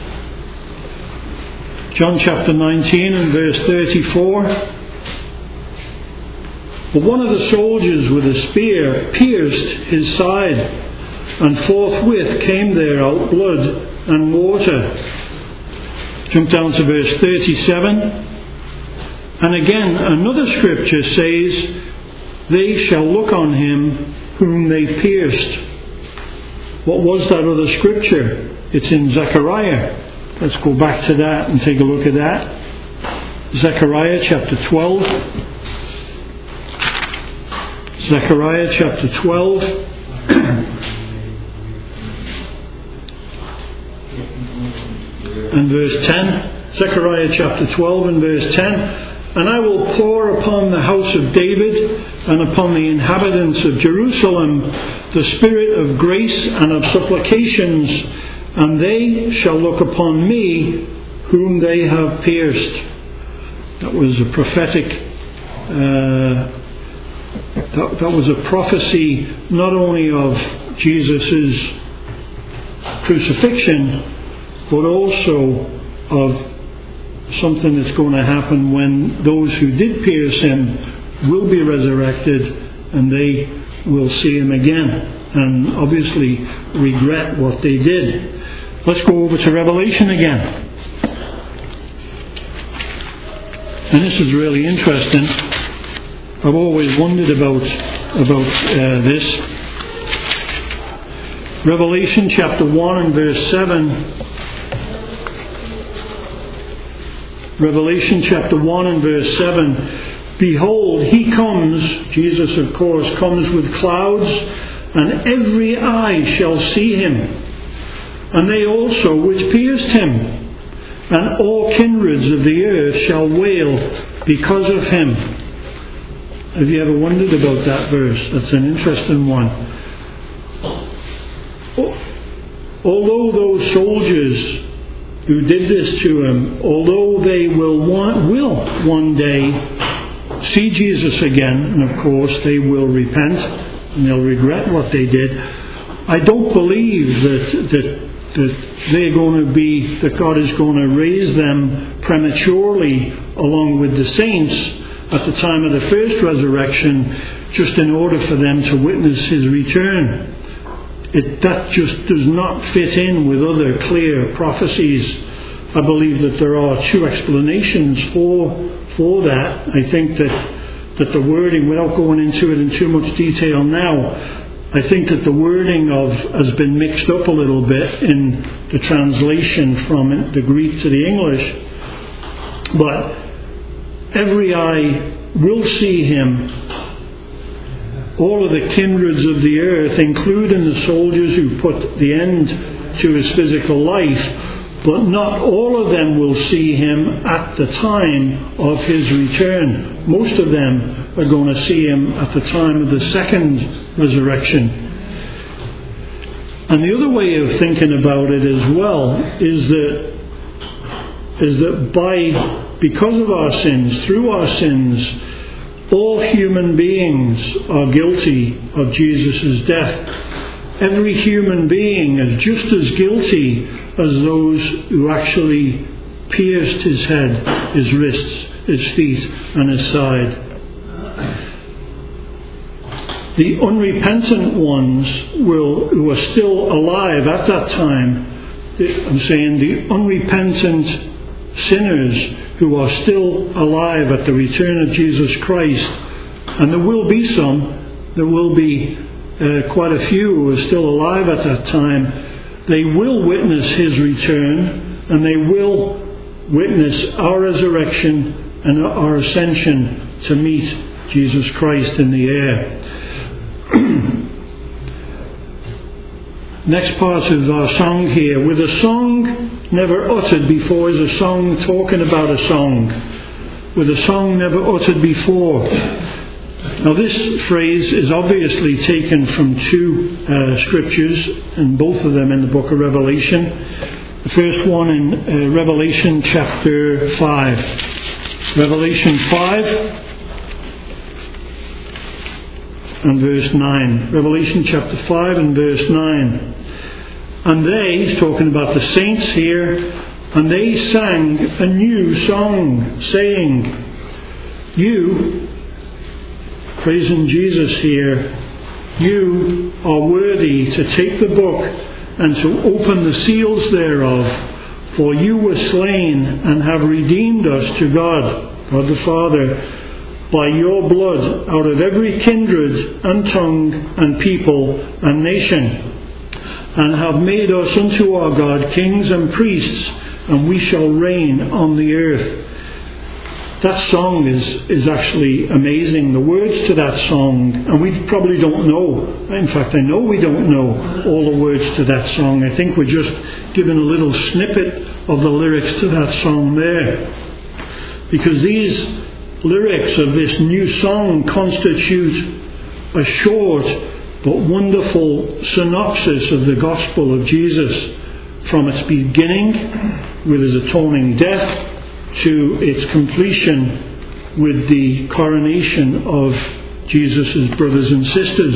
John chapter nineteen and verse thirty-four. But one of the soldiers with a spear pierced his side, and forthwith came there out blood and water. Jump down to verse thirty-seven. And again, another scripture says, they shall look on him whom they pierced. What was that other scripture? It's in Zechariah. Let's go back to that and take a look at that. Zechariah chapter twelve. Zechariah chapter twelve. And verse ten. Zechariah chapter twelve and verse ten. And I will pour upon the house of David and upon the inhabitants of Jerusalem the spirit of grace and of supplications, and they shall look upon me whom they have pierced. That was a prophetic, uh, that, that was a prophecy not only of Jesus' crucifixion, but also of something that's going to happen when those who did pierce him will be resurrected, and they will see him again and obviously regret what they did. Let's go over to Revelation again. And this is really interesting. I've always wondered about about uh, this. Revelation chapter one and verse seven. Revelation chapter one and verse seven. Behold, he comes, Jesus of course, comes with clouds, and every eye shall see him, and they also which pierced him, and all kindreds of the earth shall wail because of him. Have you ever wondered about that verse? That's an interesting one. Although those soldiers who did this to him, although they will want, will one day see Jesus again, and of course they will repent and they'll regret what they did, I don't believe that that that they're going to be that God is going to raise them prematurely along with the saints at the time of the first resurrection, just in order for them to witness his return. It, that just does not fit in with other clear prophecies. I believe that there are two explanations for for that. I think that that the wording, without going into it in too much detail now, I think that the wording of has been mixed up a little bit in the translation from the Greek to the English. But every eye will see him. All of the kindreds of the earth, including the soldiers who put the end to his physical life, but not all of them will see him at the time of his return. Most of them are going to see him at the time of the second resurrection. And the other way of thinking about it as well is that is that by because of our sins, through our sins, All human beings are guilty of Jesus' death. Every human being is just as guilty as those who actually pierced his head, his wrists, his feet and his side. The unrepentant ones will, who are still alive at that time, I'm saying the unrepentant sinners who are still alive at the return of Jesus Christ, and there will be some, there will be uh, quite a few who are still alive at that time, they will witness his return, and they will witness our resurrection and our ascension to meet Jesus Christ in the air. Next part of our song here. With a song never uttered before is a song talking about a song. With a song never uttered before. Now this phrase is obviously taken from two uh, scriptures, and both of them in the book of Revelation. The first one in uh, Revelation chapter five. Revelation five and verse nine. Revelation chapter five and verse nine. And they, he's talking about the saints here, and they sang a new song, saying, you, praising Jesus here, you are worthy to take the book and to open the seals thereof, for you were slain and have redeemed us to God, God the Father, by your blood out of every kindred and tongue and people and nation, and have made us unto our God kings and priests, and we shall reign on the earth. That song is, is actually amazing. The words to that song, and we probably don't know, in fact I know we don't know all the words to that song. I think we're just given a little snippet of the lyrics to that song there. Because these lyrics of this new song constitute a short but wonderful synopsis of the gospel of Jesus, from its beginning with his atoning death to its completion with the coronation of Jesus' brothers and sisters.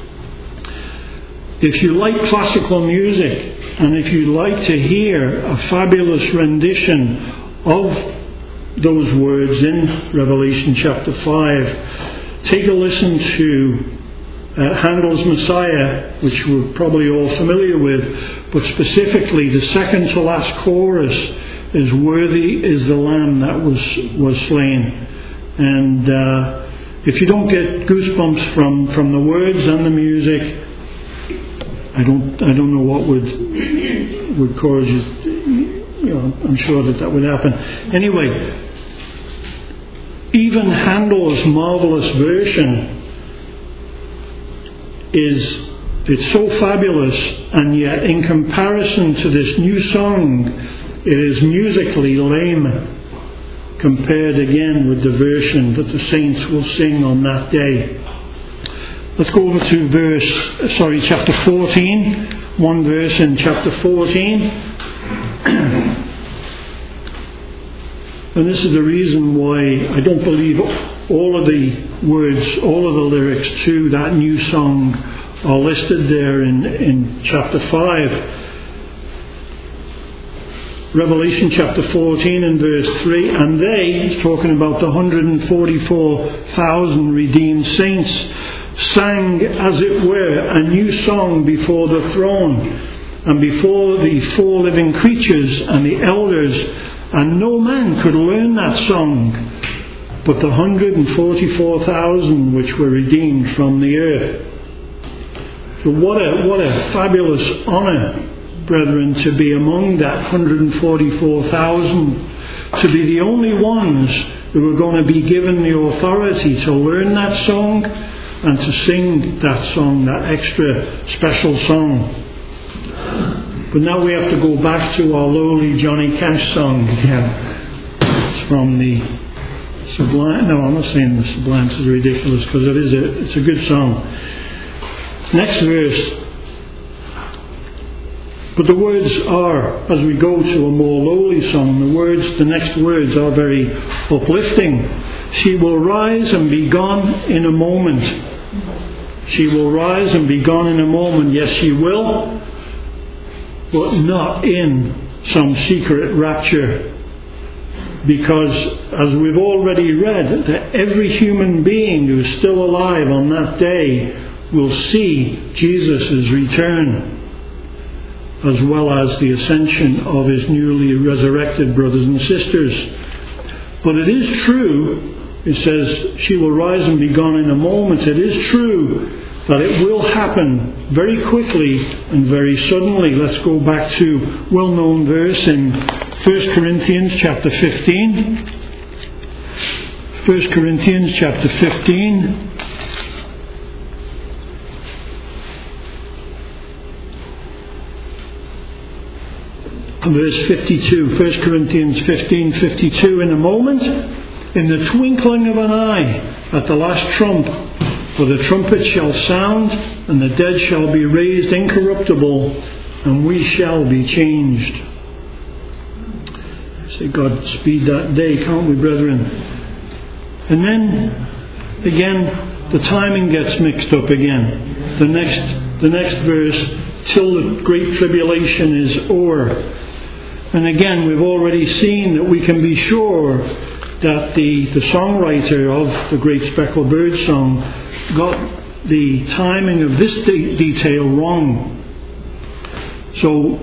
If you like classical music, and if you like to hear a fabulous rendition of those words in Revelation chapter five, take a listen to Uh, Handel's Messiah, which we're probably all familiar with, but specifically the second to last chorus is "Worthy is the Lamb that was was slain." And uh, if you don't get goosebumps from, from the words and the music, I don't I don't know what would would cause you. You know, I'm sure that that would happen. Anyway, even Handel's marvelous version is, it's so fabulous, and yet in comparison to this new song, it is musically lame compared again with the version that the saints will sing on that day. Let's go over to verse, sorry, chapter fourteen, one verse in chapter fourteen. And this is the reason why I don't believe all of the words, all of the lyrics to that new song are listed there in, in chapter five. Revelation chapter fourteen and verse three. And they, it's talking about the one hundred forty-four thousand redeemed saints, sang as it were a new song before the throne and before the four living creatures and the elders, and no man could learn that song but the one hundred forty-four thousand which were redeemed from the earth. So what a what a fabulous honour, brethren, to be among that one hundred forty-four thousand, to be the only ones who are going to be given the authority to learn that song and to sing that song, that extra special song. But now we have to go back to our lowly Johnny Cash song again. It's from the Sublime. No, I'm not saying the Sublimes is ridiculous, because it is a, it's a good song. Next verse. But the words are, as we go to a more lowly song, the words, the next words are very uplifting. She will rise and be gone in a moment. She will rise and be gone in a moment. Yes, she will, but not in some secret rapture. Because, as we've already read, that every human being who's still alive on that day will see Jesus' return, as well as the ascension of his newly resurrected brothers and sisters. But it is true, it says, she will rise and be gone in a moment. It is true that it will happen very quickly and very suddenly. Let's go back to well-known verse in First Corinthians chapter fifteen. First Corinthians chapter fifteen. Verse fifty-two, First Corinthians fifteen fifty-two. In a moment, in the twinkling of an eye, at the last trump, for the trumpet shall sound, and the dead shall be raised incorruptible, and we shall be changed. Say, God speed that day, can't we, brethren? And then, again, the timing gets mixed up again. The next, the next verse, till the great tribulation is o'er. And again, we've already seen that we can be sure that the, the songwriter of the Great Speckled Bird song got the timing of this de- detail wrong. So,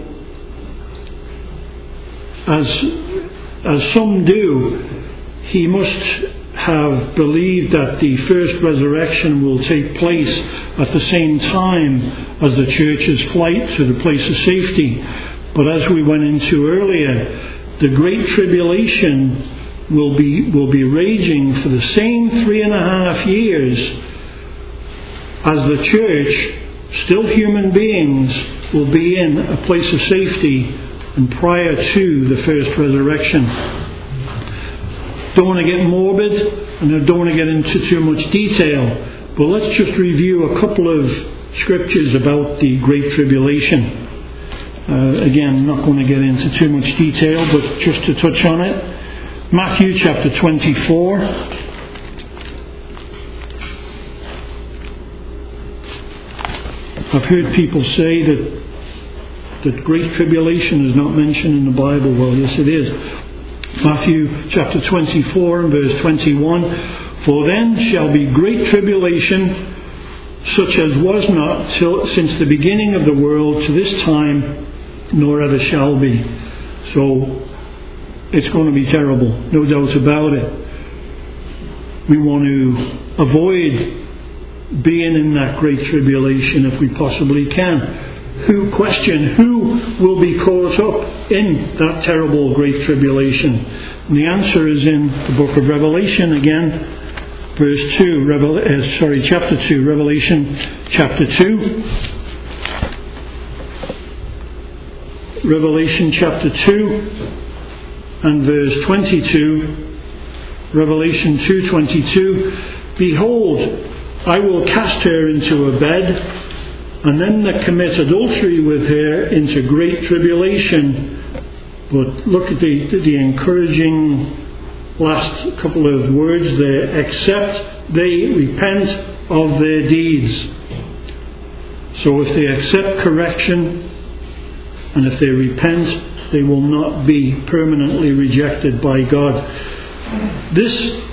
as, as some do, he must have believed that the first resurrection will take place at the same time as the church's flight to the place of safety. But as we went into earlier, the Great Tribulation will be will be raging for the same three and a half years as the church, still human beings, will be in a place of safety and prior to the first resurrection. Don't want to get morbid and I don't want to get into too much detail, but let's just review a couple of scriptures about the Great Tribulation. Uh, again, not going to get into too much detail, but just to touch on it. Matthew chapter twenty-four. I've heard people say that that Great Tribulation is not mentioned in the Bible. Well, yes it is. Matthew chapter twenty-four and verse twenty-one. For then shall be great tribulation, such as was not till, since the beginning of the world to this time, nor ever shall be. So it's going to be terrible, no doubt about it. We want to avoid being in that great tribulation if we possibly can. Who question who will be caught up in that terrible great tribulation? And the answer is in the book of Revelation again, verse two, Revel- uh, sorry, chapter two, Revelation chapter two. Revelation chapter two and verse twenty-two. Revelation two twenty-two. Behold, I will cast her into a bed, and them that commit adultery with her into great tribulation. But look at the, the encouraging last couple of words there. Except they repent of their deeds. So if they accept correction, and if they repent, they will not be permanently rejected by God. This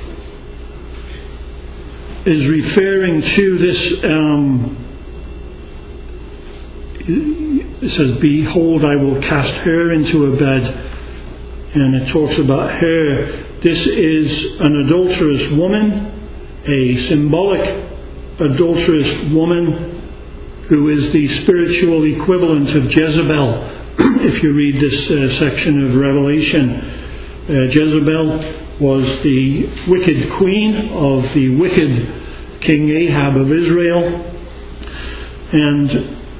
is referring to this, um, it says, behold, I will cast her into a bed. And it talks about her. This is an adulterous woman, a symbolic adulterous woman, who is the spiritual equivalent of Jezebel. If you read this uh, section of Revelation, uh, Jezebel was the wicked queen of the wicked King Ahab of Israel, and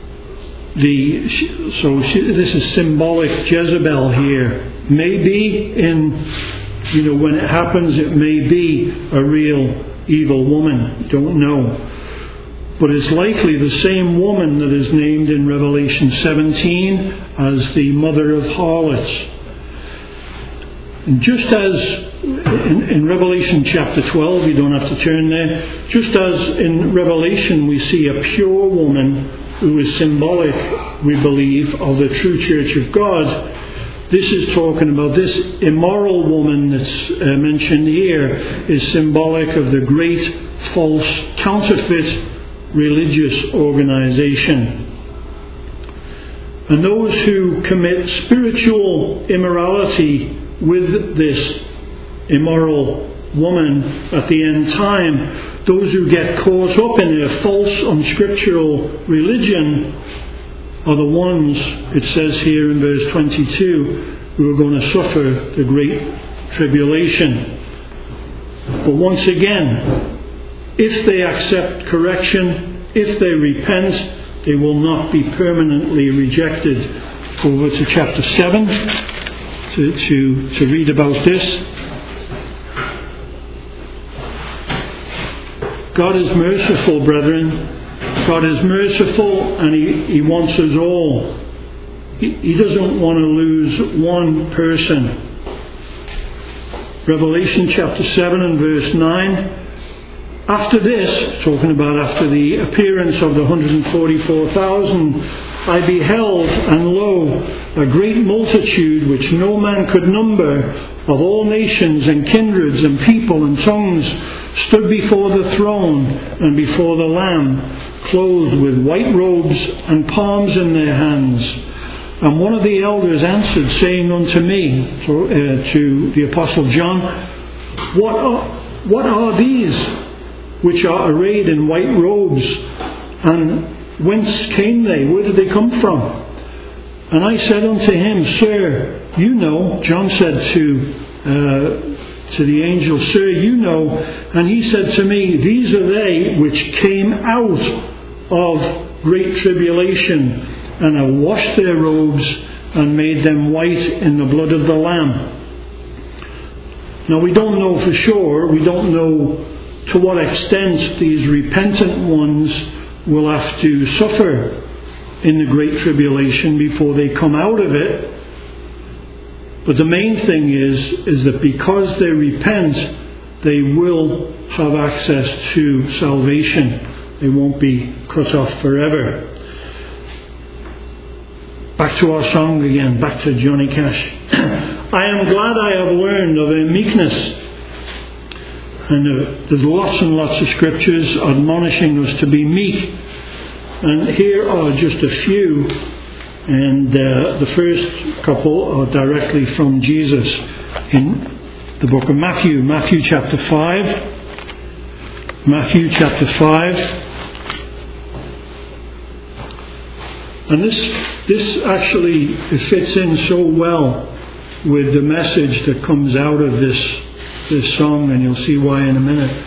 the so she, this is symbolic Jezebel here. Maybe in you know when it happens, it may be a real evil woman. Don't know. but it's likely the same woman that is named in Revelation seventeen as the mother of harlots. And just as in, in Revelation chapter twelve, you don't have to turn there, just as in Revelation we see a pure woman who is symbolic, we believe, of the true church of God, this is talking about this immoral woman that's uh, mentioned here is symbolic of the great false counterfeit religious organization. And those who commit spiritual immorality with this immoral woman at the end time, those who get caught up in a false unscriptural religion are the ones, it says here in verse twenty-two, who are going to suffer the great tribulation. But once again, if they accept correction, if they repent, they will not be permanently rejected. Over to chapter seven to, to, to read about this. God is merciful, brethren. God is merciful, and He, he wants us all. He, he doesn't want to lose one person. Revelation chapter seven and verse nine. After this, talking about after the appearance of the one hundred forty-four thousand, I beheld, and lo, a great multitude which no man could number, of all nations and kindreds and people and tongues, stood before the throne and before the Lamb, clothed with white robes and palms in their hands. And one of the elders answered, saying unto me, so, uh, to the Apostle John, What are, what are these which are arrayed in white robes, and whence came they? Where did they come from? And I said unto him, Sir, you know. John said to uh, to the angel, Sir, you know. And he said to me, These are they which came out of great tribulation, and have washed their robes, and made them white in the blood of the Lamb. Now we don't know for sure, we don't know to what extent these repentant ones will have to suffer in the great tribulation before they come out of it. But the main thing is, is that because they repent, they will have access to salvation. They won't be cut off forever. Back to our song again, back to Johnny Cash. I am glad I have learned of their meekness. And uh, there's lots and lots of scriptures admonishing us to be meek. And here are just a few. And uh, the first couple are directly from Jesus in the book of Matthew. Matthew chapter five. Matthew chapter five. And this, this actually fits in so well with the message that comes out of this this song, and you'll see why in a minute.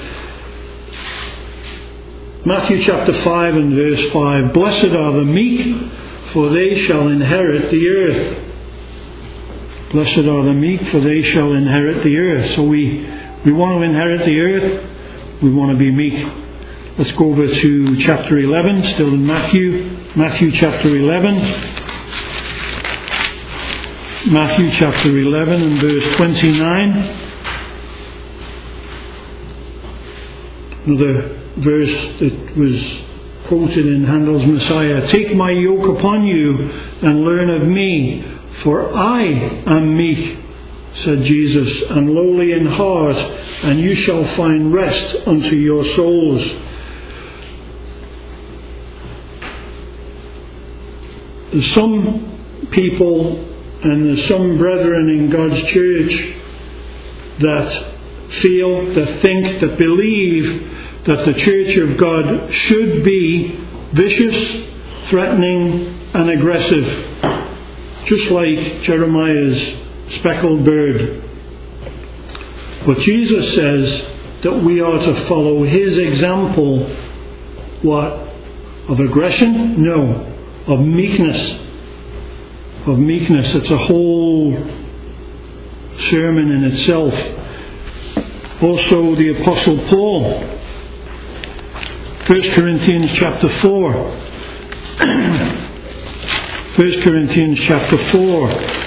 Matthew chapter five and verse five. Blessed are the meek, for they shall inherit the earth. Blessed are the meek, for they shall inherit the earth. So we, we want to inherit the earth, we want to be meek. Let's go over to chapter eleven, still in Matthew. Matthew chapter eleven. Matthew chapter eleven and verse twenty-nine. Another verse that was quoted in Handel's Messiah. Take my yoke upon you and learn of me, for I am meek, said Jesus, and lowly in heart, and you shall find rest unto your souls. There's some people and there's some brethren in God's church that feel, that think, that believe that the church of God should be vicious, threatening, and aggressive, just like Jeremiah's speckled bird. But Jesus says that we are to follow His example. What? Of aggression? No. Of meekness. Of meekness. It's a whole sermon in itself. Also the Apostle Paul. First Corinthians chapter four. First Corinthians chapter four.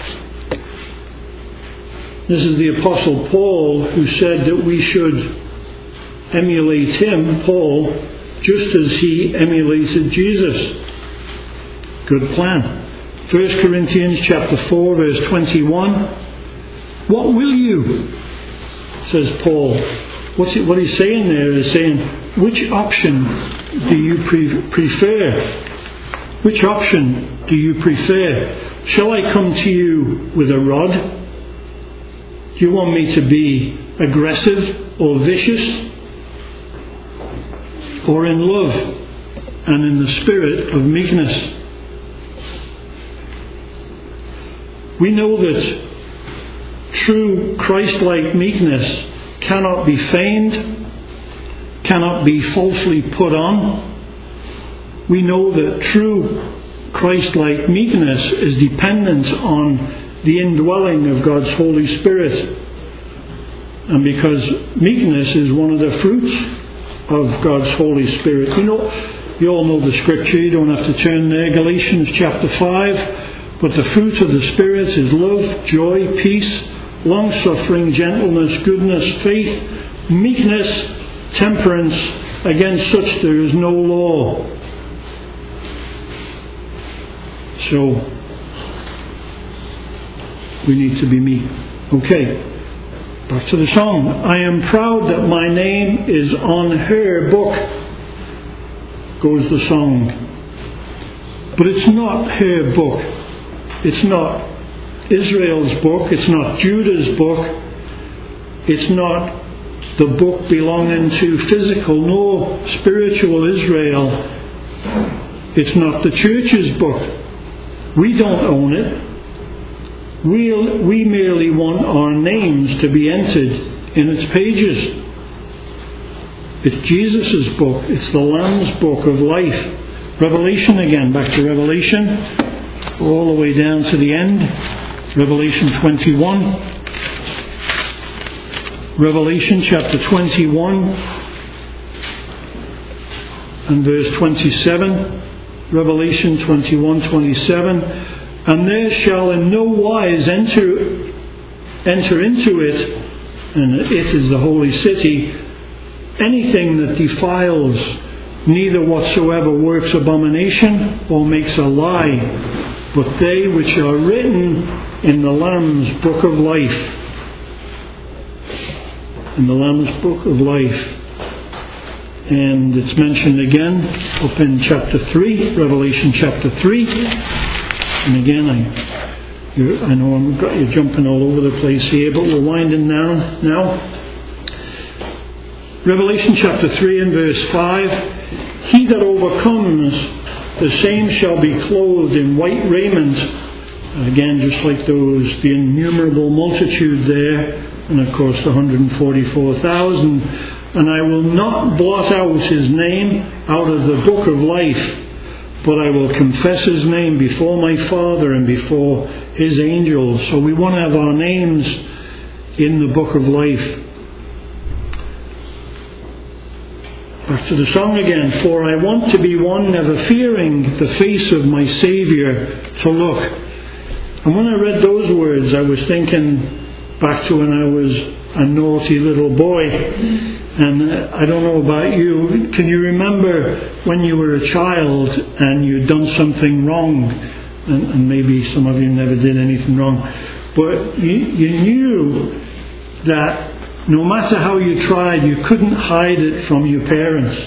This is the Apostle Paul who said that we should emulate him, Paul, just as he emulated Jesus. Good plan. First Corinthians chapter four, verse twenty-one. What will you? Says Paul. What's it, what he's saying there is saying, which option do you pre- prefer? Which option do you prefer? Shall I come to you with a rod? Do you want me to be aggressive or vicious? Or in love and in the spirit of meekness? We know that true Christ-like meekness cannot be feigned, cannot be falsely put on. We know that true Christ-like meekness is dependent on the indwelling of God's Holy Spirit. And because meekness is one of the fruits of God's Holy Spirit. You know, you all know the scripture, you don't have to turn there, Galatians chapter five. But the fruit of the Spirit is love, joy, peace, long-suffering, gentleness, goodness, faith, meekness, temperance. Against such there is no law. So, we need to be meek. Okay, back to the song. I am proud that my name is on her book, goes the song. But it's not her book. It's not Israel's book. It's not Judah's book. It's not the book belonging to physical, no, spiritual Israel. It's not the church's book. We don't own it. We, we merely want our names to be entered in its pages. It's Jesus' book. It's the Lamb's book of life. Revelation again. Back to Revelation. All the way down to the end. Revelation twenty-one. Revelation chapter twenty-one and verse twenty-seven. Revelation twenty-one, twenty-seven. And there shall in no wise enter enter into it, and it is the holy city, anything that defiles, neither whatsoever works abomination or makes a lie, but they which are written in the Lamb's book of life. In the Lamb's book of life. And it's mentioned again up in chapter three, Revelation chapter three. And again, I, you're, I know I'm, you're jumping all over the place here, but we're winding down now. Revelation chapter three and verse five. He that overcomes, the same shall be clothed in white raiment. Again, just like those, the innumerable multitude there, and of course the one hundred forty-four thousand. And I will not blot out his name out of the book of life, but I will confess his name before my Father and before his angels. So we want to have our names in the book of life. Back to the song again. For I want to be one never fearing the face of my Saviour to look. And when I read those words, I was thinking back to when I was a naughty little boy. And I don't know about you, can you remember when you were a child and you'd done something wrong? And, and maybe some of you never did anything wrong. But you, you knew that no matter how you tried, you couldn't hide it from your parents.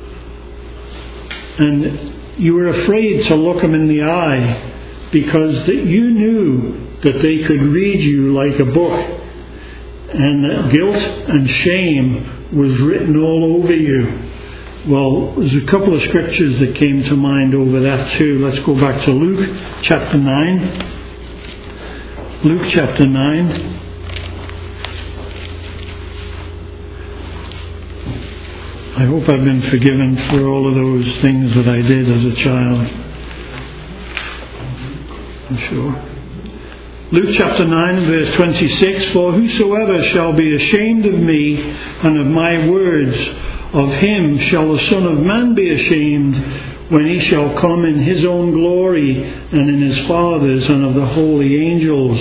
And you were afraid to look them in the eye because that you knew that they could read you like a book. And that guilt and shame was written all over you. Well, there's a couple of scriptures that came to mind over that too. Let's go back to Luke chapter nine. Luke chapter nine. I hope I've been forgiven for all of those things that I did as a child. I'm sure. Luke chapter nine verse twenty-six. For whosoever shall be ashamed of me and of my words of him shall the Son of Man be ashamed, when he shall come in his own glory and in his Father's and of the holy angels.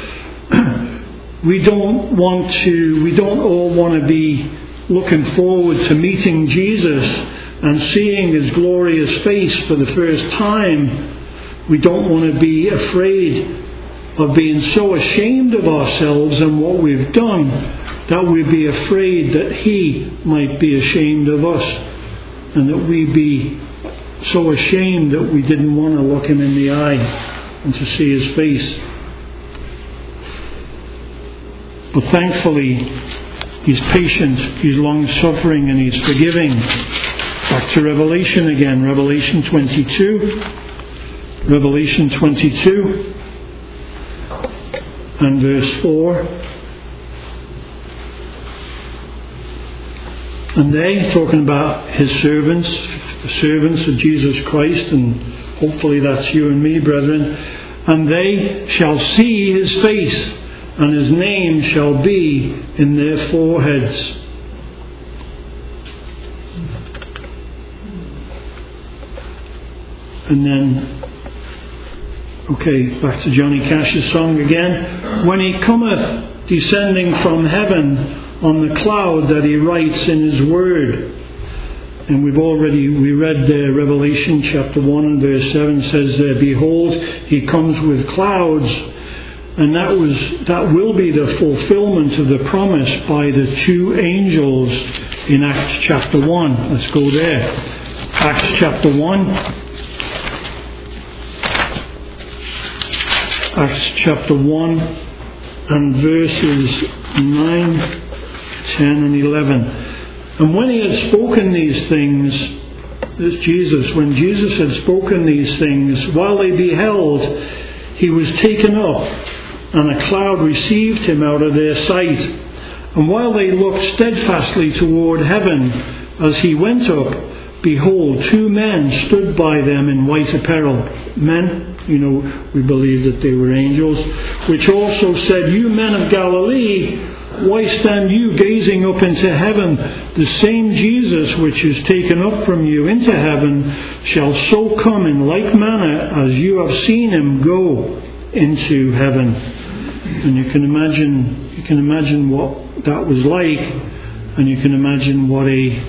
We don't want to, we don't all want to be looking forward to meeting Jesus and seeing his glorious face for the first time. We don't want to be afraid of being so ashamed of ourselves and what we've done that we'd be afraid that he might be ashamed of us, and that we'd be so ashamed that we didn't want to look him in the eye and to see his face. But thankfully, he's patient, he's long-suffering, and he's forgiving. Back to Revelation again, Revelation twenty-two. Revelation twenty-two and verse four. And they, talking about his servants, the servants of Jesus Christ, and hopefully that's you and me, brethren, and they shall see his face, and his name shall be in their foreheads. And then, okay, back to Johnny Cash's song again. When he cometh descending from heaven on the cloud that he writes in his word. And we've already, we read there, Revelation chapter one and verse seven says there, behold, he comes with clouds. And that was, that will be the fulfillment of the promise by the two angels in Acts chapter one. Let's go there. Acts chapter one. Acts chapter one and verses nine, ten and eleven. And when he had spoken these things, this Jesus, when Jesus had spoken these things, while they beheld, he was taken up, and a cloud received him out of their sight. And while they looked steadfastly toward heaven as he went up, behold, two men stood by them in white apparel. Men, you know, we believe that they were angels, which also said, you men of Galilee, why stand you gazing up into heaven? The same Jesus which is taken up from you into heaven shall so come in like manner as you have seen him go into heaven. And you can imagine, you can imagine what that was like, and you can imagine what a,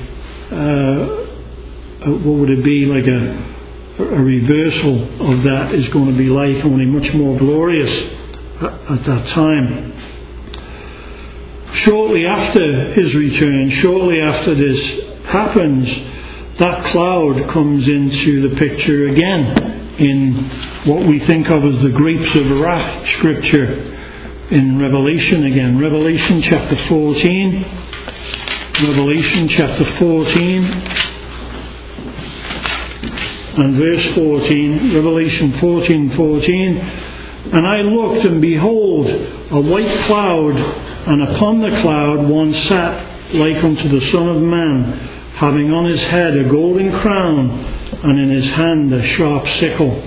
uh, what would it be like a, a reversal of that is going to be like, only much more glorious at, at that time. Shortly after his return, shortly after this happens, that cloud comes into the picture again in what we think of as the grapes of wrath scripture in Revelation again. Revelation chapter fourteen. Revelation chapter fourteen and verse fourteen. Revelation fourteen fourteen. And I looked, and behold, a white cloud, and upon the cloud one sat like unto the Son of Man, having on his head a golden crown, and in his hand a sharp sickle.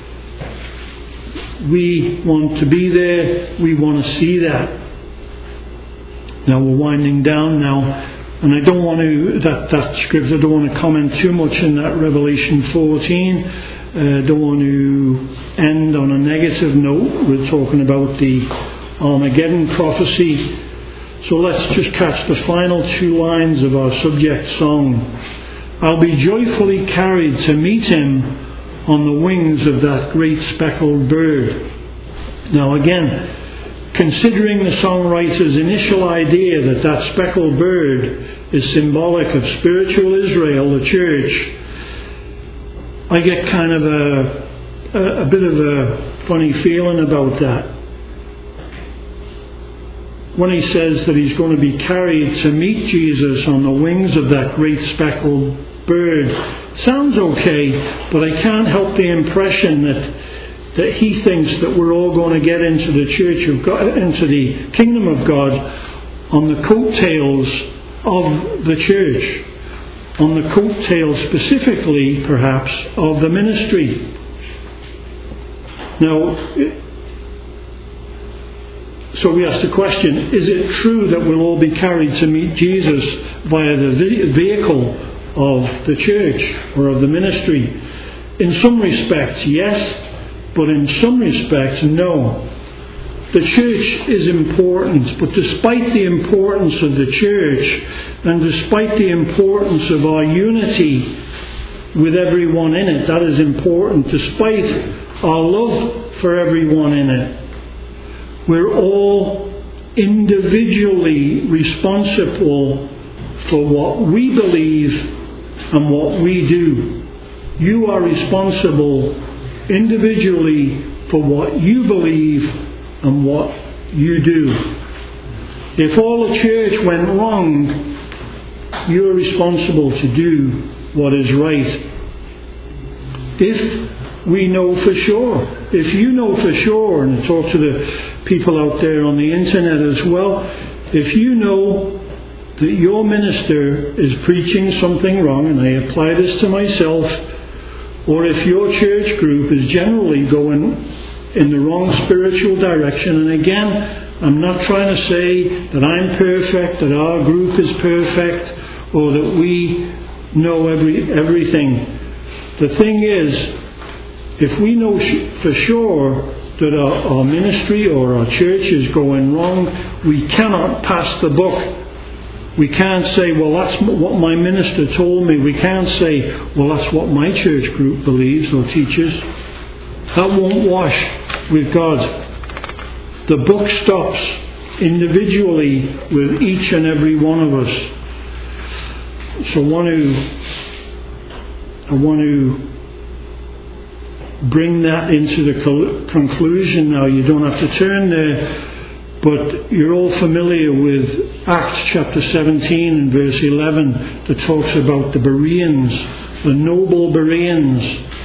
We want to be there. We want to see that. Now we're winding down now, and I don't want to, that, that scripture, I don't want to comment too much in that Revelation fourteen. I uh, don't want to end on a negative note. We're talking about the Armageddon prophecy. So let's just catch the final two lines of our subject song. I'll be joyfully carried to meet him on the wings of that great speckled bird. Now again, considering the songwriter's initial idea that that speckled bird is symbolic of spiritual Israel, the church, I get kind of a, a, a bit of a funny feeling about that. When he says that he's going to be carried to meet Jesus on the wings of that great speckled bird, sounds okay, but I can't help the impression that that he thinks that we're all going to get into the church of God, into the kingdom of God, on the coattails of the church, on the coattails specifically, perhaps, of the ministry. Now, So we ask the question, is it true that we'll all be carried to meet Jesus via the vehicle of the church or of the ministry? In some respects, yes, but in some respects, no. The church is important, but despite the importance of the church, and despite the importance of our unity with everyone in it, that is important, despite our love for everyone in it, we're all individually responsible for what we believe and what we do. You are responsible individually for what you believe and what you do. If all the church went wrong, you're responsible to do what is right. If we know for sure, if you know for sure, and I talk to the people out there on the internet as well, if you know that your minister is preaching something wrong, and I apply this to myself, or if your church group is generally going in the wrong spiritual direction, and again, I'm not trying to say that I'm perfect, that our group is perfect, or that we know every everything. The thing is, if we know sh- for sure that our, our ministry or our church is going wrong, we cannot pass the buck. We can't say, well, that's what my minister told me. We can't say, well, that's what my church group believes or teaches. That won't wash with God. The buck stops individually with each and every one of us. So I want to, I want to bring that into the conclusion now. You don't have to turn there. But you're all familiar with Acts chapter seventeen and verse eleven that talks about the Bereans, the noble Bereans.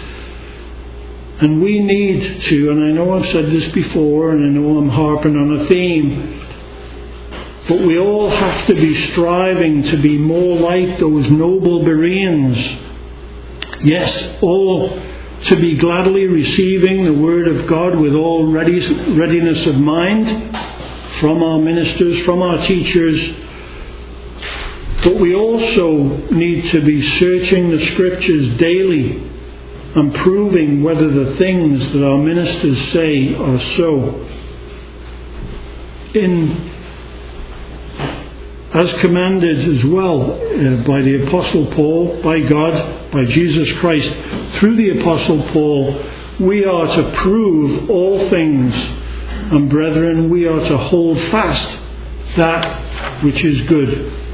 And we need to, and I know I've said this before, and I know I'm harping on a theme, but we all have to be striving to be more like those noble Bereans. Yes, all to be gladly receiving the Word of God with all readiness of mind, from our ministers, from our teachers. But we also need to be searching the Scriptures daily and proving whether the things that our ministers say are so. In, as commanded as well uh, by the Apostle Paul, by God, by Jesus Christ, through the Apostle Paul, we are to prove all things. And brethren, we are to hold fast that which is good.